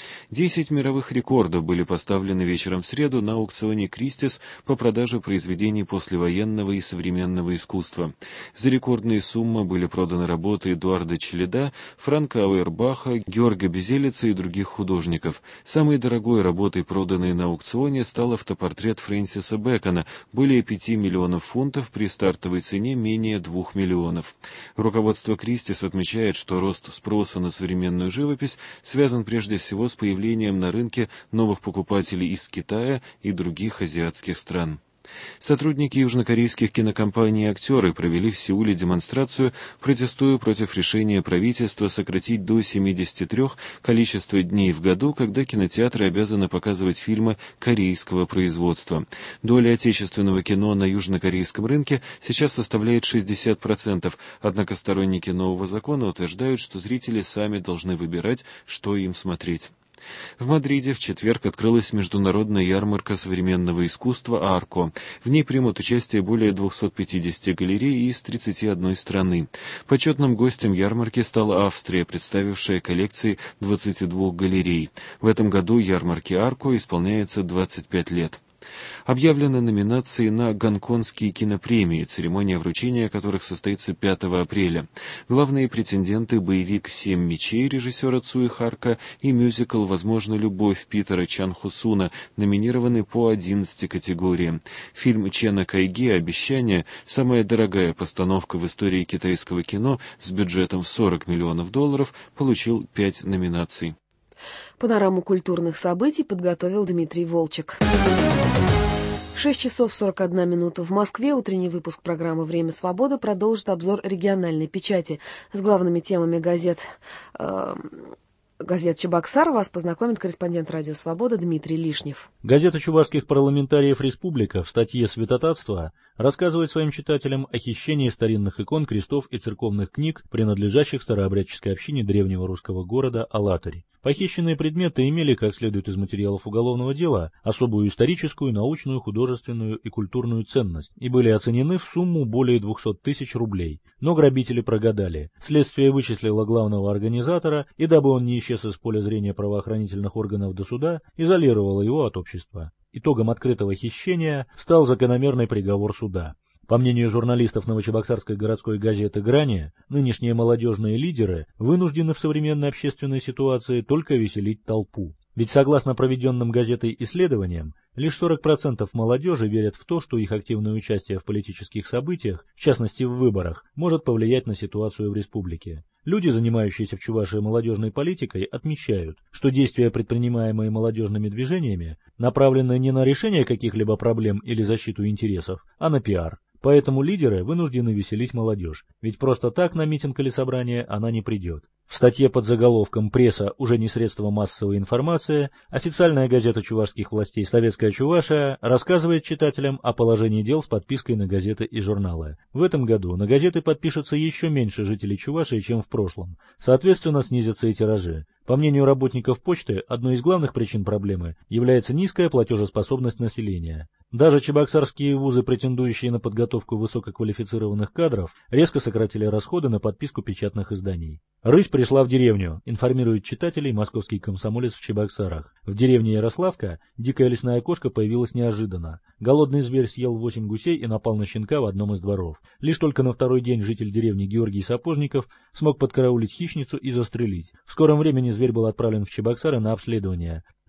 10 мировых рекордов были поставлены вечером в среду на аукционе «Кристис» по продаже произведений послевоенного и современного искусства. За рекордные суммы были проданы работы Эдуарда Челеда, Франка Ауэрбаха, Георга Безелица и других художников. Самой дорогой работой, проданной на аукционе, стал автопортрет Фрэнсиса Бэкона, более 5 миллионов фунтов при стартовой цене менее 2 миллионов. Руководство «Кристис» отмечает, что рост спроса на современную живопись связан прежде всего с появлением на рынке новых покупателей из Китая и других азиатских стран. Сотрудники южнокорейских кинокомпаний и актеры провели в Сеуле демонстрацию, протестуя против решения правительства сократить до 73 количество дней в году, когда кинотеатры обязаны показывать фильмы корейского производства. Доля отечественного кино на южнокорейском рынке сейчас составляет 60%, однако сторонники нового закона утверждают, что зрители сами должны выбирать, что им смотреть. В Мадриде в четверг открылась международная ярмарка современного искусства «Арко». В ней примут участие более 250 галерей из 31 страны. Почетным гостем ярмарки стала Австрия, представившая коллекции 22 галерей. В этом году ярмарке «Арко» исполняется 25 лет. Объявлены номинации на гонконгские кинопремии, церемония вручения которых состоится 5 апреля. Главные претенденты — боевик «Семь мечей» режиссера Цуи Харка и мюзикл «Возможно, любовь» Питера Чан Хо Суна, номинированы по 11 категориям. Фильм Чена Кайги «Обещание» — самая дорогая постановка в истории китайского кино с бюджетом в $40 миллионов, получил 5 номинаций. Панораму культурных событий подготовил Дмитрий Волчек. 6 часов 41 минута в Москве. Утренний выпуск программы «Время свободы» продолжит обзор региональной печати. С главными темами газет «Чебоксар» вас познакомит корреспондент «Радио Свобода» Дмитрий Лишнев. Газета чувашских парламентариев «Республика» в статье «Святотатство» рассказывает своим читателям о хищении старинных икон, крестов и церковных книг, принадлежащих старообрядческой общине древнего русского города Алатырь. Похищенные предметы имели, как следует из материалов уголовного дела, особую историческую, научную, художественную и культурную ценность и были оценены в сумму более 200 тысяч рублей. Но грабители прогадали. Следствие вычислило главного организатора и, дабы он не исчез из поля зрения правоохранительных органов до суда, изолировало его от общества. Итогом открытого хищения стал закономерный приговор суда. По мнению журналистов новочебоксарской городской газеты «Грани», нынешние молодежные лидеры вынуждены в современной общественной ситуации только веселить толпу. Ведь согласно проведенным газетой исследованиям, лишь 40% молодежи верят в то, что их активное участие в политических событиях, в частности в выборах, может повлиять на ситуацию в республике. Люди, занимающиеся в Чувашии молодежной политикой, отмечают, что действия, предпринимаемые молодежными движениями, направлены не на решение каких-либо проблем или защиту интересов, а на пиар. Поэтому лидеры вынуждены веселить молодежь, ведь просто так на митинг или собрание она не придет. В статье под заголовком «Пресса уже не средство массовой информации» официальная газета чувашских властей «Советская Чувашия» рассказывает читателям о положении дел с подпиской на газеты и журналы. В этом году на газеты подпишется еще меньше жителей Чувашии, чем в прошлом. Соответственно, снизятся и тиражи. По мнению работников почты, одной из главных причин проблемы является низкая платежеспособность населения. Даже чебоксарские вузы, претендующие на подготовку высококвалифицированных кадров, резко сократили расходы на подписку печатных изданий. Рысь пришла в деревню, информирует читателей московский комсомолец в Чебоксарах. В деревне Ярославка дикая лесная кошка появилась неожиданно. Голодный зверь съел 8 гусей и напал на щенка в одном из дворов. Лишь только на второй день житель деревни Георгий Сапожников смог подкараулить хищницу и застрелить. В скором времени зверь был отправлен в Чебоксары на обследование.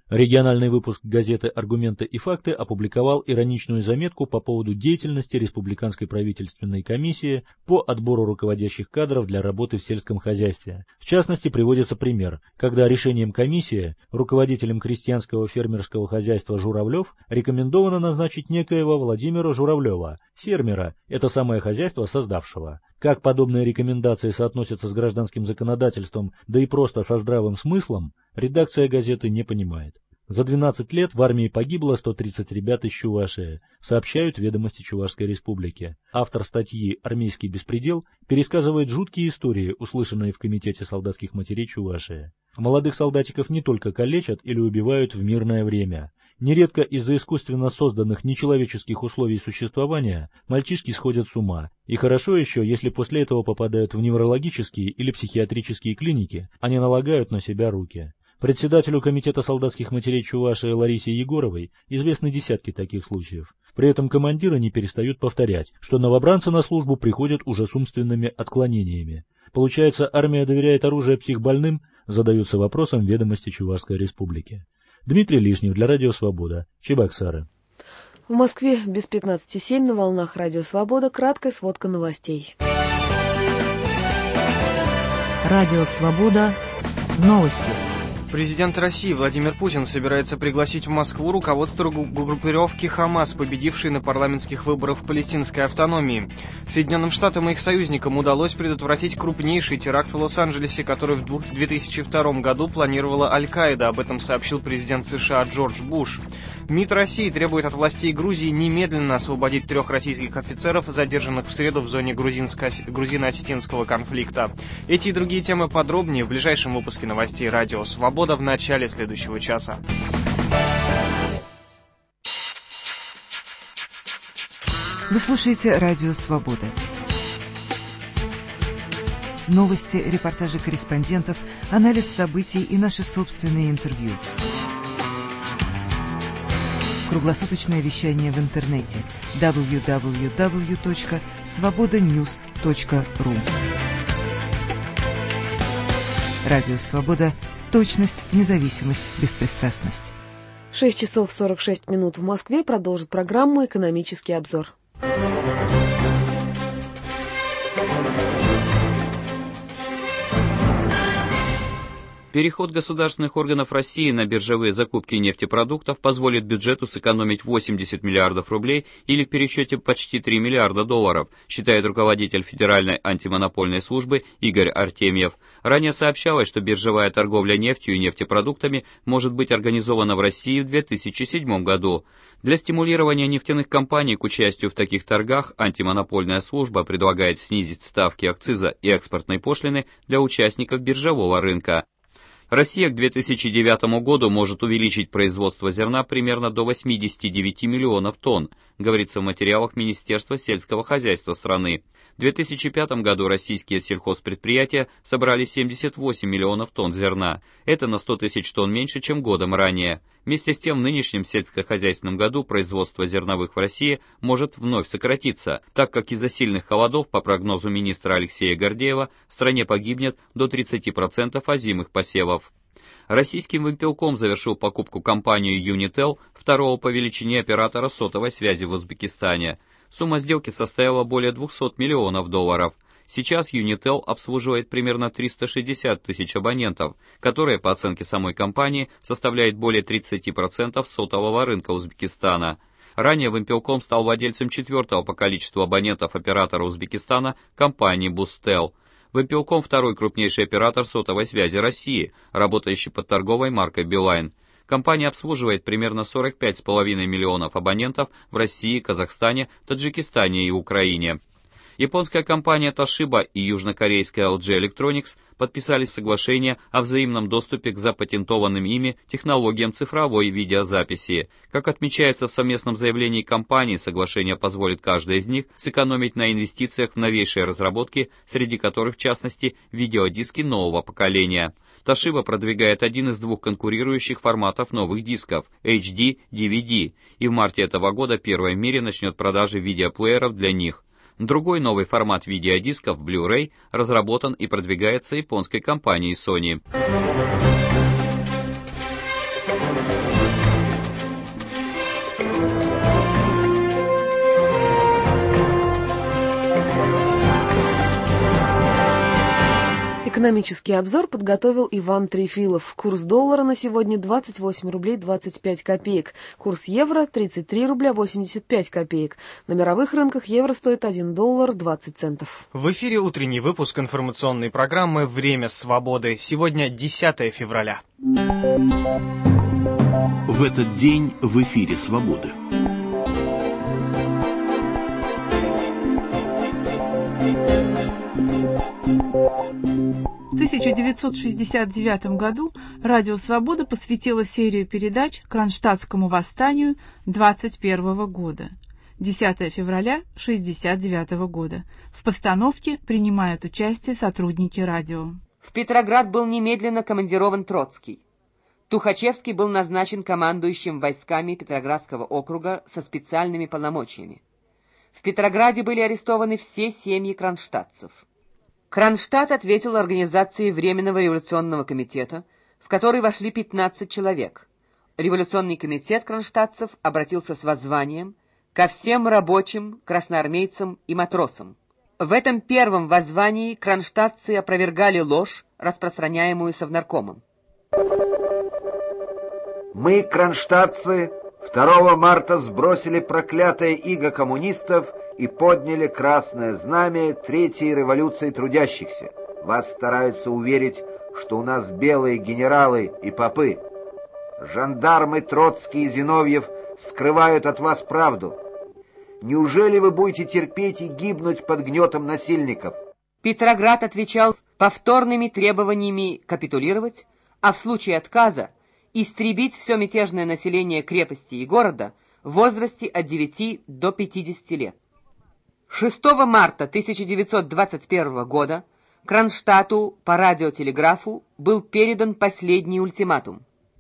Региональный выпуск газеты «Аргументы и факты» опубликовал ироничную заметку по поводу деятельности Республиканской правительственной комиссии по отбору руководящих кадров для работы в сельском хозяйстве. В частности, приводится пример, когда решением комиссии руководителем крестьянского фермерского хозяйства «Журавлев» рекомендовано назначить некоего Владимира Журавлева, фермера, это самое хозяйство создавшего. Как подобные рекомендации соотносятся с гражданским законодательством, да и просто со здравым смыслом, редакция газеты не понимает. За 12 лет в армии погибло 130 ребят из Чувашии, сообщают «Ведомости Чувашской Республики». Автор статьи «Армейский беспредел» пересказывает жуткие истории, услышанные в Комитете солдатских матерей Чувашии. Молодых солдатиков не только калечат или убивают в мирное время. Нередко из-за искусственно созданных нечеловеческих условий существования мальчишки сходят с ума. И хорошо еще, если после этого попадают в неврологические или психиатрические клиники, они налагают на себя руки. Председателю Комитета солдатских матерей Чувашии Ларисе Егоровой известны десятки таких случаев. При этом командиры не перестают повторять, что новобранцы на службу приходят уже с умственными отклонениями. Получается, армия доверяет оружие психбольным, задаются вопросом «Ведомости Чувашской Республики». Дмитрий Лишнев для Радио Свобода, Чебоксары. В Москве без 15:07 на волнах Радио Свобода. Краткая сводка новостей. Радио Свобода. Новости. Президент России Владимир Путин собирается пригласить в Москву руководство группировки «Хамас», победившей на парламентских выборах в палестинской автономии. Соединенным Штатам и их союзникам удалось предотвратить крупнейший теракт в Лос-Анджелесе, который в 2002 году планировала Аль-Каида. Об этом сообщил президент США Джордж Буш. МИД России требует от властей Грузии немедленно освободить 3 российских офицеров, задержанных в среду в зоне грузино-осетинского конфликта. Эти и другие темы подробнее в ближайшем выпуске новостей «Радио Свобода» в начале следующего часа. Вы слушаете «Радио Свобода». Новости, репортажи корреспондентов, анализ событий и наши собственные интервью. Круглосуточное вещание в интернете www.svobodanews.ru. Радио Свобода. Точность, независимость, беспристрастность. 6 часов 46 минут в Москве. Продолжит программу «Экономический обзор». Переход государственных органов России на биржевые закупки нефтепродуктов позволит бюджету сэкономить 80 миллиардов рублей или в пересчете почти 3 миллиарда долларов, считает руководитель Федеральной антимонопольной службы Игорь Артемьев. Ранее сообщалось, что биржевая торговля нефтью и нефтепродуктами может быть организована в России в 2007 году. Для стимулирования нефтяных компаний к участию в таких торгах антимонопольная служба предлагает снизить ставки акциза и экспортной пошлины для участников биржевого рынка. Россия к 2009 году может увеличить производство зерна примерно до 89 миллионов тонн, говорится в материалах Министерства сельского хозяйства страны. В 2005 году российские сельхозпредприятия собрали 78 миллионов тонн зерна. Это на 100 тысяч тонн меньше, чем годом ранее. Вместе с тем, в нынешнем сельскохозяйственном году производство зерновых в России может вновь сократиться, так как из-за сильных холодов, по прогнозу министра Алексея Гордеева, в стране погибнет до 30% озимых посевов. Российский Вимпелком завершил покупку компании Unitel, второго по величине оператора сотовой связи в Узбекистане. Сумма сделки составила более 200 миллионов долларов. Сейчас Unitel обслуживает примерно 360 тысяч абонентов, которые, по оценке самой компании, составляет более 30% сотового рынка Узбекистана. Ранее Вимпелком стал владельцем 4-го по количеству абонентов оператора Узбекистана компании Bustel. Вимпелком – второй крупнейший оператор сотовой связи России, работающий под торговой маркой Билайн. Компания обслуживает примерно 45,5 миллионов абонентов в России, Казахстане, Таджикистане и Украине. Японская компания Toshiba и южнокорейская LG Electronics подписали соглашение о взаимном доступе к запатентованным ими технологиям цифровой видеозаписи. Как отмечается в совместном заявлении компаний, соглашение позволит каждой из них сэкономить на инвестициях в новейшие разработки, среди которых, в частности, видеодиски нового поколения. Toshiba продвигает один из двух конкурирующих форматов новых дисков – HD, DVD, и в марте этого года первая в мире начнет продажи видеоплееров для них. Другой новый формат видеодисков Blu-ray разработан и продвигается японской компанией Sony. Экономический обзор подготовил Иван Трефилов. Курс доллара на сегодня 28 рублей 25 копеек. Курс евро 33 рубля 85 копеек. На мировых рынках евро стоит 1 доллар 20 центов. В эфире утренний выпуск информационной программы «Время свободы». Сегодня 10 февраля. В этот день в эфире «Свободы». В 1969 году Радио Свобода посвятило серию передач Кронштадтскому восстанию 21 года. 10 февраля 1969 года. В постановке принимают участие сотрудники радио. В Петроград был немедленно командирован Троцкий. Тухачевский был назначен командующим войсками Петроградского округа со специальными полномочиями. В Петрограде были арестованы все семьи кронштадтцев. Кронштадт ответил организации Временного революционного комитета, в который вошли 15 человек. Революционный комитет кронштадтцев обратился с воззванием ко всем рабочим, красноармейцам и матросам. В этом первом воззвании кронштадтцы опровергали ложь, распространяемую Совнаркомом. Мы, кронштадтцы, 2 марта сбросили проклятое иго коммунистов и подняли красное знамя Третьей революции трудящихся. Вас стараются уверить, что у нас белые генералы и попы. Жандармы Троцкий и Зиновьев скрывают от вас правду. Неужели вы будете терпеть и гибнуть под гнетом насильников? Петроград отвечал повторными требованиями капитулировать, а в случае отказа истребить все мятежное население крепости и города в возрасте от 9 до 50 лет. 6 марта 1921 года Кронштадту по радиотелеграфу был передан последний ультиматум.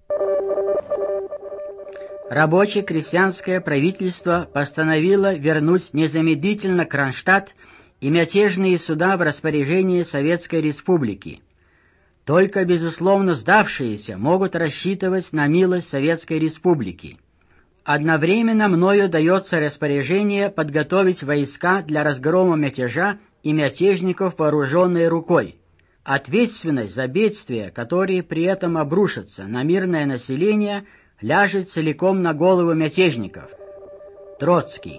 Рабоче-крестьянское правительство постановило вернуть незамедлительно Кронштадт и мятежные суда в распоряжение Советской Республики. Только, безусловно, сдавшиеся могут рассчитывать на милость Советской Республики. Одновременно мною дается распоряжение подготовить войска для разгрома мятежа и мятежников вооруженной рукой. Ответственность за бедствия, которые при этом обрушатся на мирное население, ляжет целиком на голову мятежников. Троцкий.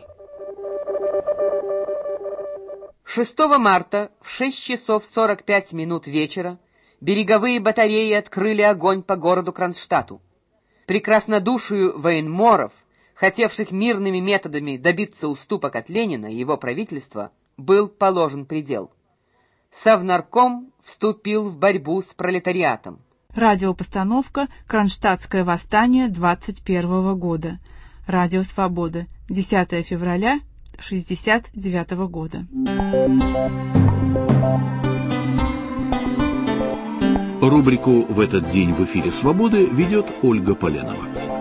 6 марта в 6 часов 45 минут вечера береговые батареи открыли огонь по городу Кронштадту. При краснодушию военморов, хотевших мирными методами добиться уступок от Ленина и его правительства, был положен предел. Совнарком вступил в борьбу с пролетариатом. Радиопостановка «Кронштадтское восстание 21 года». Радио Свобода. 10 февраля 1969 года. Рубрику «В этот день в эфире «Свободы» ведет Ольга Поленова.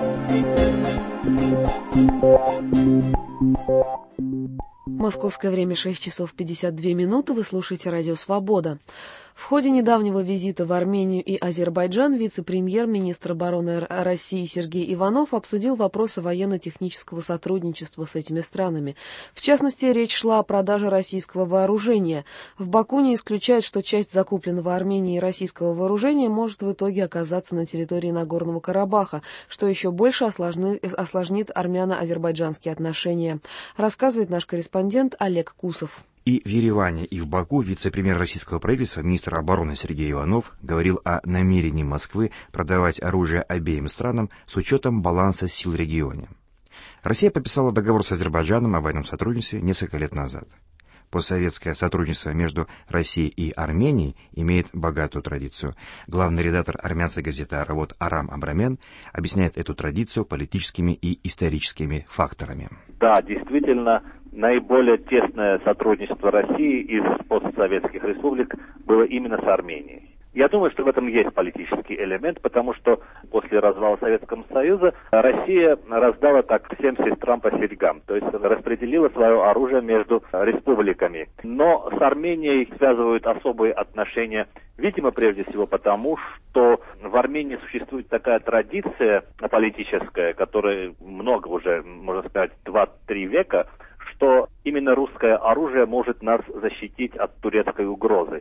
Московское время 6 часов 52 минуты. Вы слушаете радио «Свобода». В ходе недавнего визита в Армению и Азербайджан вице-премьер-министр обороны России Сергей Иванов обсудил вопросы военно-технического сотрудничества с этими странами. В частности, речь шла о продаже российского вооружения. В Баку не исключают, что часть закупленного Арменией российского вооружения может в итоге оказаться на территории Нагорного Карабаха, что еще больше осложнит армяно-азербайджанские отношения, рассказывает наш корреспондент Олег Кусов. И в Ереване, и в Баку вице-премьер российского правительства, министр обороны Сергей Иванов говорил о намерении Москвы продавать оружие обеим странам с учетом баланса сил в регионе. Россия подписала договор с Азербайджаном о военном сотрудничестве несколько лет назад. Постсоветское сотрудничество между Россией и Арменией имеет богатую традицию. Главный редактор армянской газеты «Аравот» Арам Абрамен объясняет эту традицию политическими и историческими факторами. Да, действительно, наиболее тесное сотрудничество России из постсоветских республик было именно с Арменией. Я думаю, что в этом есть политический элемент, потому что после развала Советского Союза Россия раздала так всем сестрам по серьгам, то есть распределила свое оружие между республиками. Но с Арменией связывают особые отношения, видимо, прежде всего потому, что в Армении существует такая традиция политическая, которая много уже, можно сказать, 2-3 века, что именно русское оружие может нас защитить от турецкой угрозы. И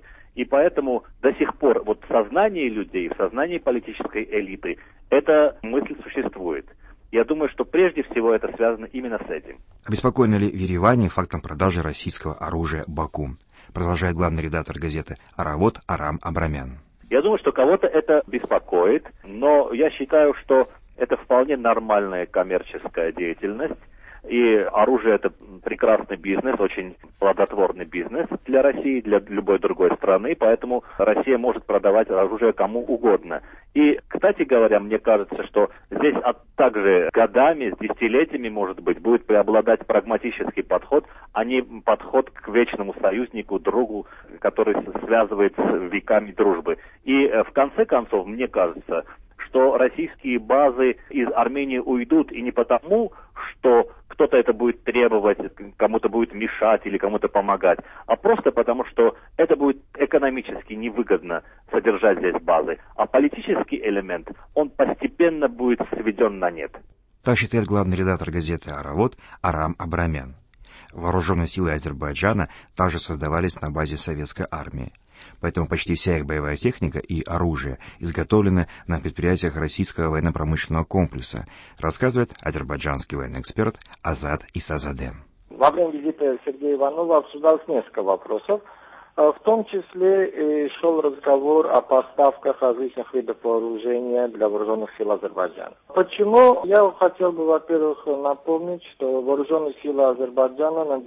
И поэтому до сих пор вот в сознании людей, в сознании политической элиты эта мысль существует. Я думаю, что прежде всего это связано именно с этим. Обеспокоены ли в Ереване фактом продажи российского оружия Баку? Продолжает главный редактор газеты «Аравот» Арам Абрамян. Я думаю, что кого-то это беспокоит, но я считаю, что это вполне нормальная коммерческая деятельность. И оружие — это прекрасный бизнес, очень плодотворный бизнес для России, для любой другой страны, поэтому Россия может продавать оружие кому угодно. И, кстати говоря, мне кажется, что здесь также годами, с десятилетиями, может быть, будет преобладать прагматический подход, а не подход к вечному союзнику, другу, который связывает с веками дружбы. И, в конце концов, мне кажется, что российские базы из Армении уйдут, и не потому, что кто-то это будет требовать, кому-то будет мешать или кому-то помогать, а просто потому, что это будет экономически невыгодно содержать здесь базы, а политический элемент, он постепенно будет сведен на нет. Так считает главный редактор газеты «Аравот» Арам Абрамян. Вооруженные силы Азербайджана также создавались на базе советской армии. Поэтому почти вся их боевая техника и оружие изготовлены на предприятиях российского военно-промышленного комплекса, рассказывает азербайджанский военный эксперт Азат Исазаде. Во время визита Сергея Иванова обсуждалось несколько вопросов. В том числе шел разговор о поставках различных видов вооружения для вооруженных сил Азербайджана. Почему? Я хотел бы, во-первых, напомнить, что вооруженные силы Азербайджана на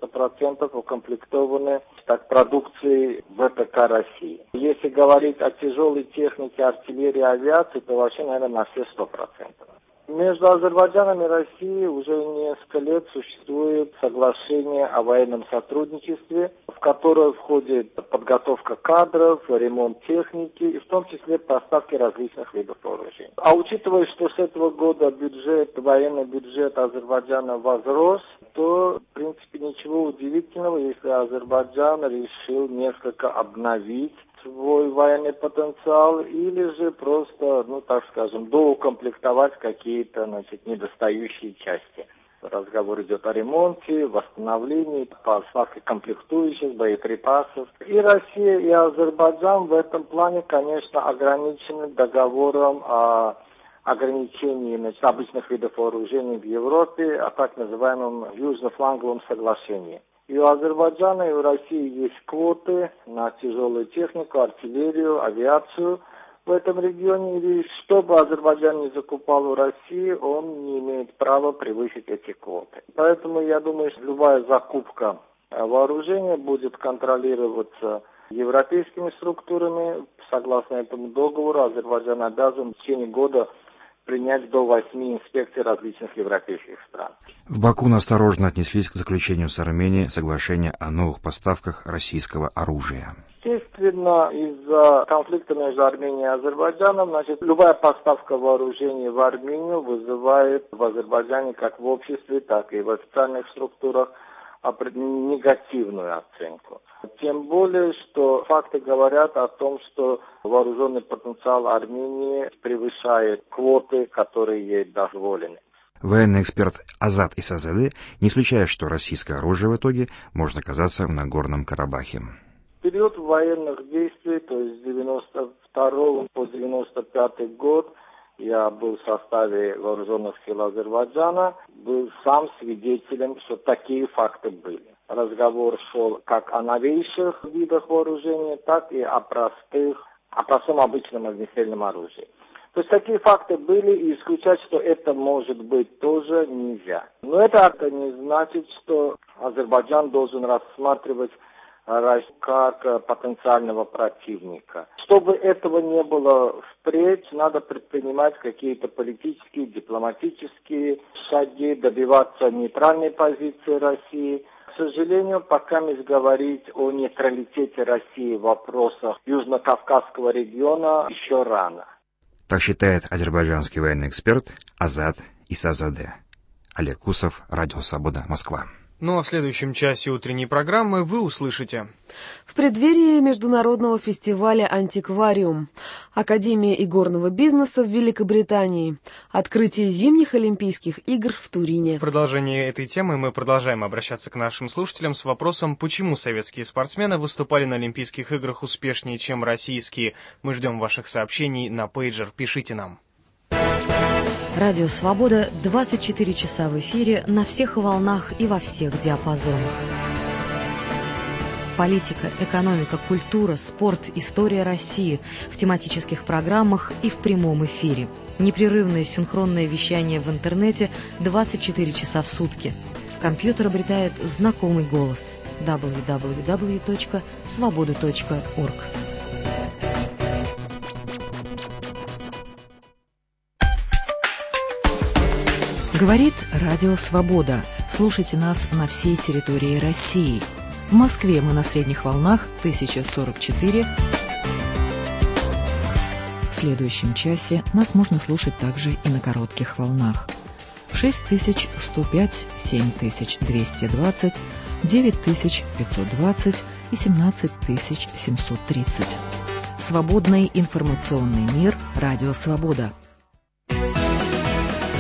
90% укомплектованы продукцией ВПК России. Если говорить о тяжелой технике, артиллерии, авиации, то вообще, наверное, на все 100%. Между Азербайджаном и Россией уже несколько лет существует соглашение о военном сотрудничестве, в которое входит подготовка кадров, ремонт техники и в том числе поставки различных видов вооружений. А учитывая, что с этого года военный бюджет Азербайджана возрос, то, в принципе, ничего удивительного, если Азербайджан решил несколько обновить свой военный потенциал или же просто, доукомплектовать какие-то, недостающие части. Разговор идет о ремонте, восстановлении, поставке комплектующих, боеприпасов. И Россия, и Азербайджан в этом плане, конечно, ограничены договором о ограничении обычных видов вооружений в Европе, о так называемом Южно-фланговом соглашении. И у Азербайджана, и у России есть квоты на тяжелую технику, артиллерию, авиацию в этом регионе. И что бы Азербайджан не закупал у России, он не имеет права превысить эти квоты. Поэтому я думаю, что любая закупка вооружения будет контролироваться европейскими структурами. Согласно этому договору, Азербайджан обязан в течение года принять до 8 инспекций различных европейских стран. В Баку настороженно отнеслись к заключению с Арменией соглашения о новых поставках российского оружия. Естественно, из-за конфликта между Арменией и Азербайджаном, любая поставка вооружений в Армению вызывает в Азербайджане как в обществе, так и в официальных структурах негативную оценку. Тем более, что факты говорят о том, что вооруженный потенциал Армении превышает квоты, которые ей дозволены. Военный эксперт Азат Исазаде не исключает, что российское оружие в итоге может оказаться в Нагорном Карабахе. В период военных действий, то есть с 92 по 95 год, я был в составе вооруженных сил Азербайджана, был сам свидетелем, что такие факты были. Разговор шел как о новейших видах вооружения, так и о простом обычном огнестрельном оружии. То есть такие факты были, и исключать, что это может быть, тоже нельзя. Но это не значит, что Азербайджан должен рассматривать Россию как потенциального противника. Чтобы этого не было впредь, надо предпринимать какие-то политические, дипломатические шаги, добиваться нейтральной позиции России. К сожалению, пока говорить о нейтралитете России в вопросах Южно-Кавказского региона еще рано. Так считает азербайджанский военный эксперт Азат Исазаде. Олег Кусов, Радио Свобода, Москва. Ну а в следующем часе утренней программы вы услышите: в преддверии международного фестиваля «Антиквариум», Академия игорного бизнеса в Великобритании, открытие зимних Олимпийских игр в Турине. В продолжении этой темы мы продолжаем обращаться к нашим слушателям с вопросом, почему советские спортсмены выступали на Олимпийских играх успешнее, чем российские. Мы ждем ваших сообщений на пейджер. Пишите нам. Радио «Свобода» 24 часа в эфире, на всех волнах и во всех диапазонах. Политика, экономика, культура, спорт, история России в тематических программах и в прямом эфире. Непрерывное синхронное вещание в интернете 24 часа в сутки. Компьютер обретает знакомый голос www.svoboda.org. Говорит Радио Свобода. Слушайте нас на всей территории России. В Москве мы на средних волнах 1044. В следующем часе нас можно слушать также и на коротких волнах. 6105, 7220, 9520 и 17730. Свободный информационный мир. Радио Свобода.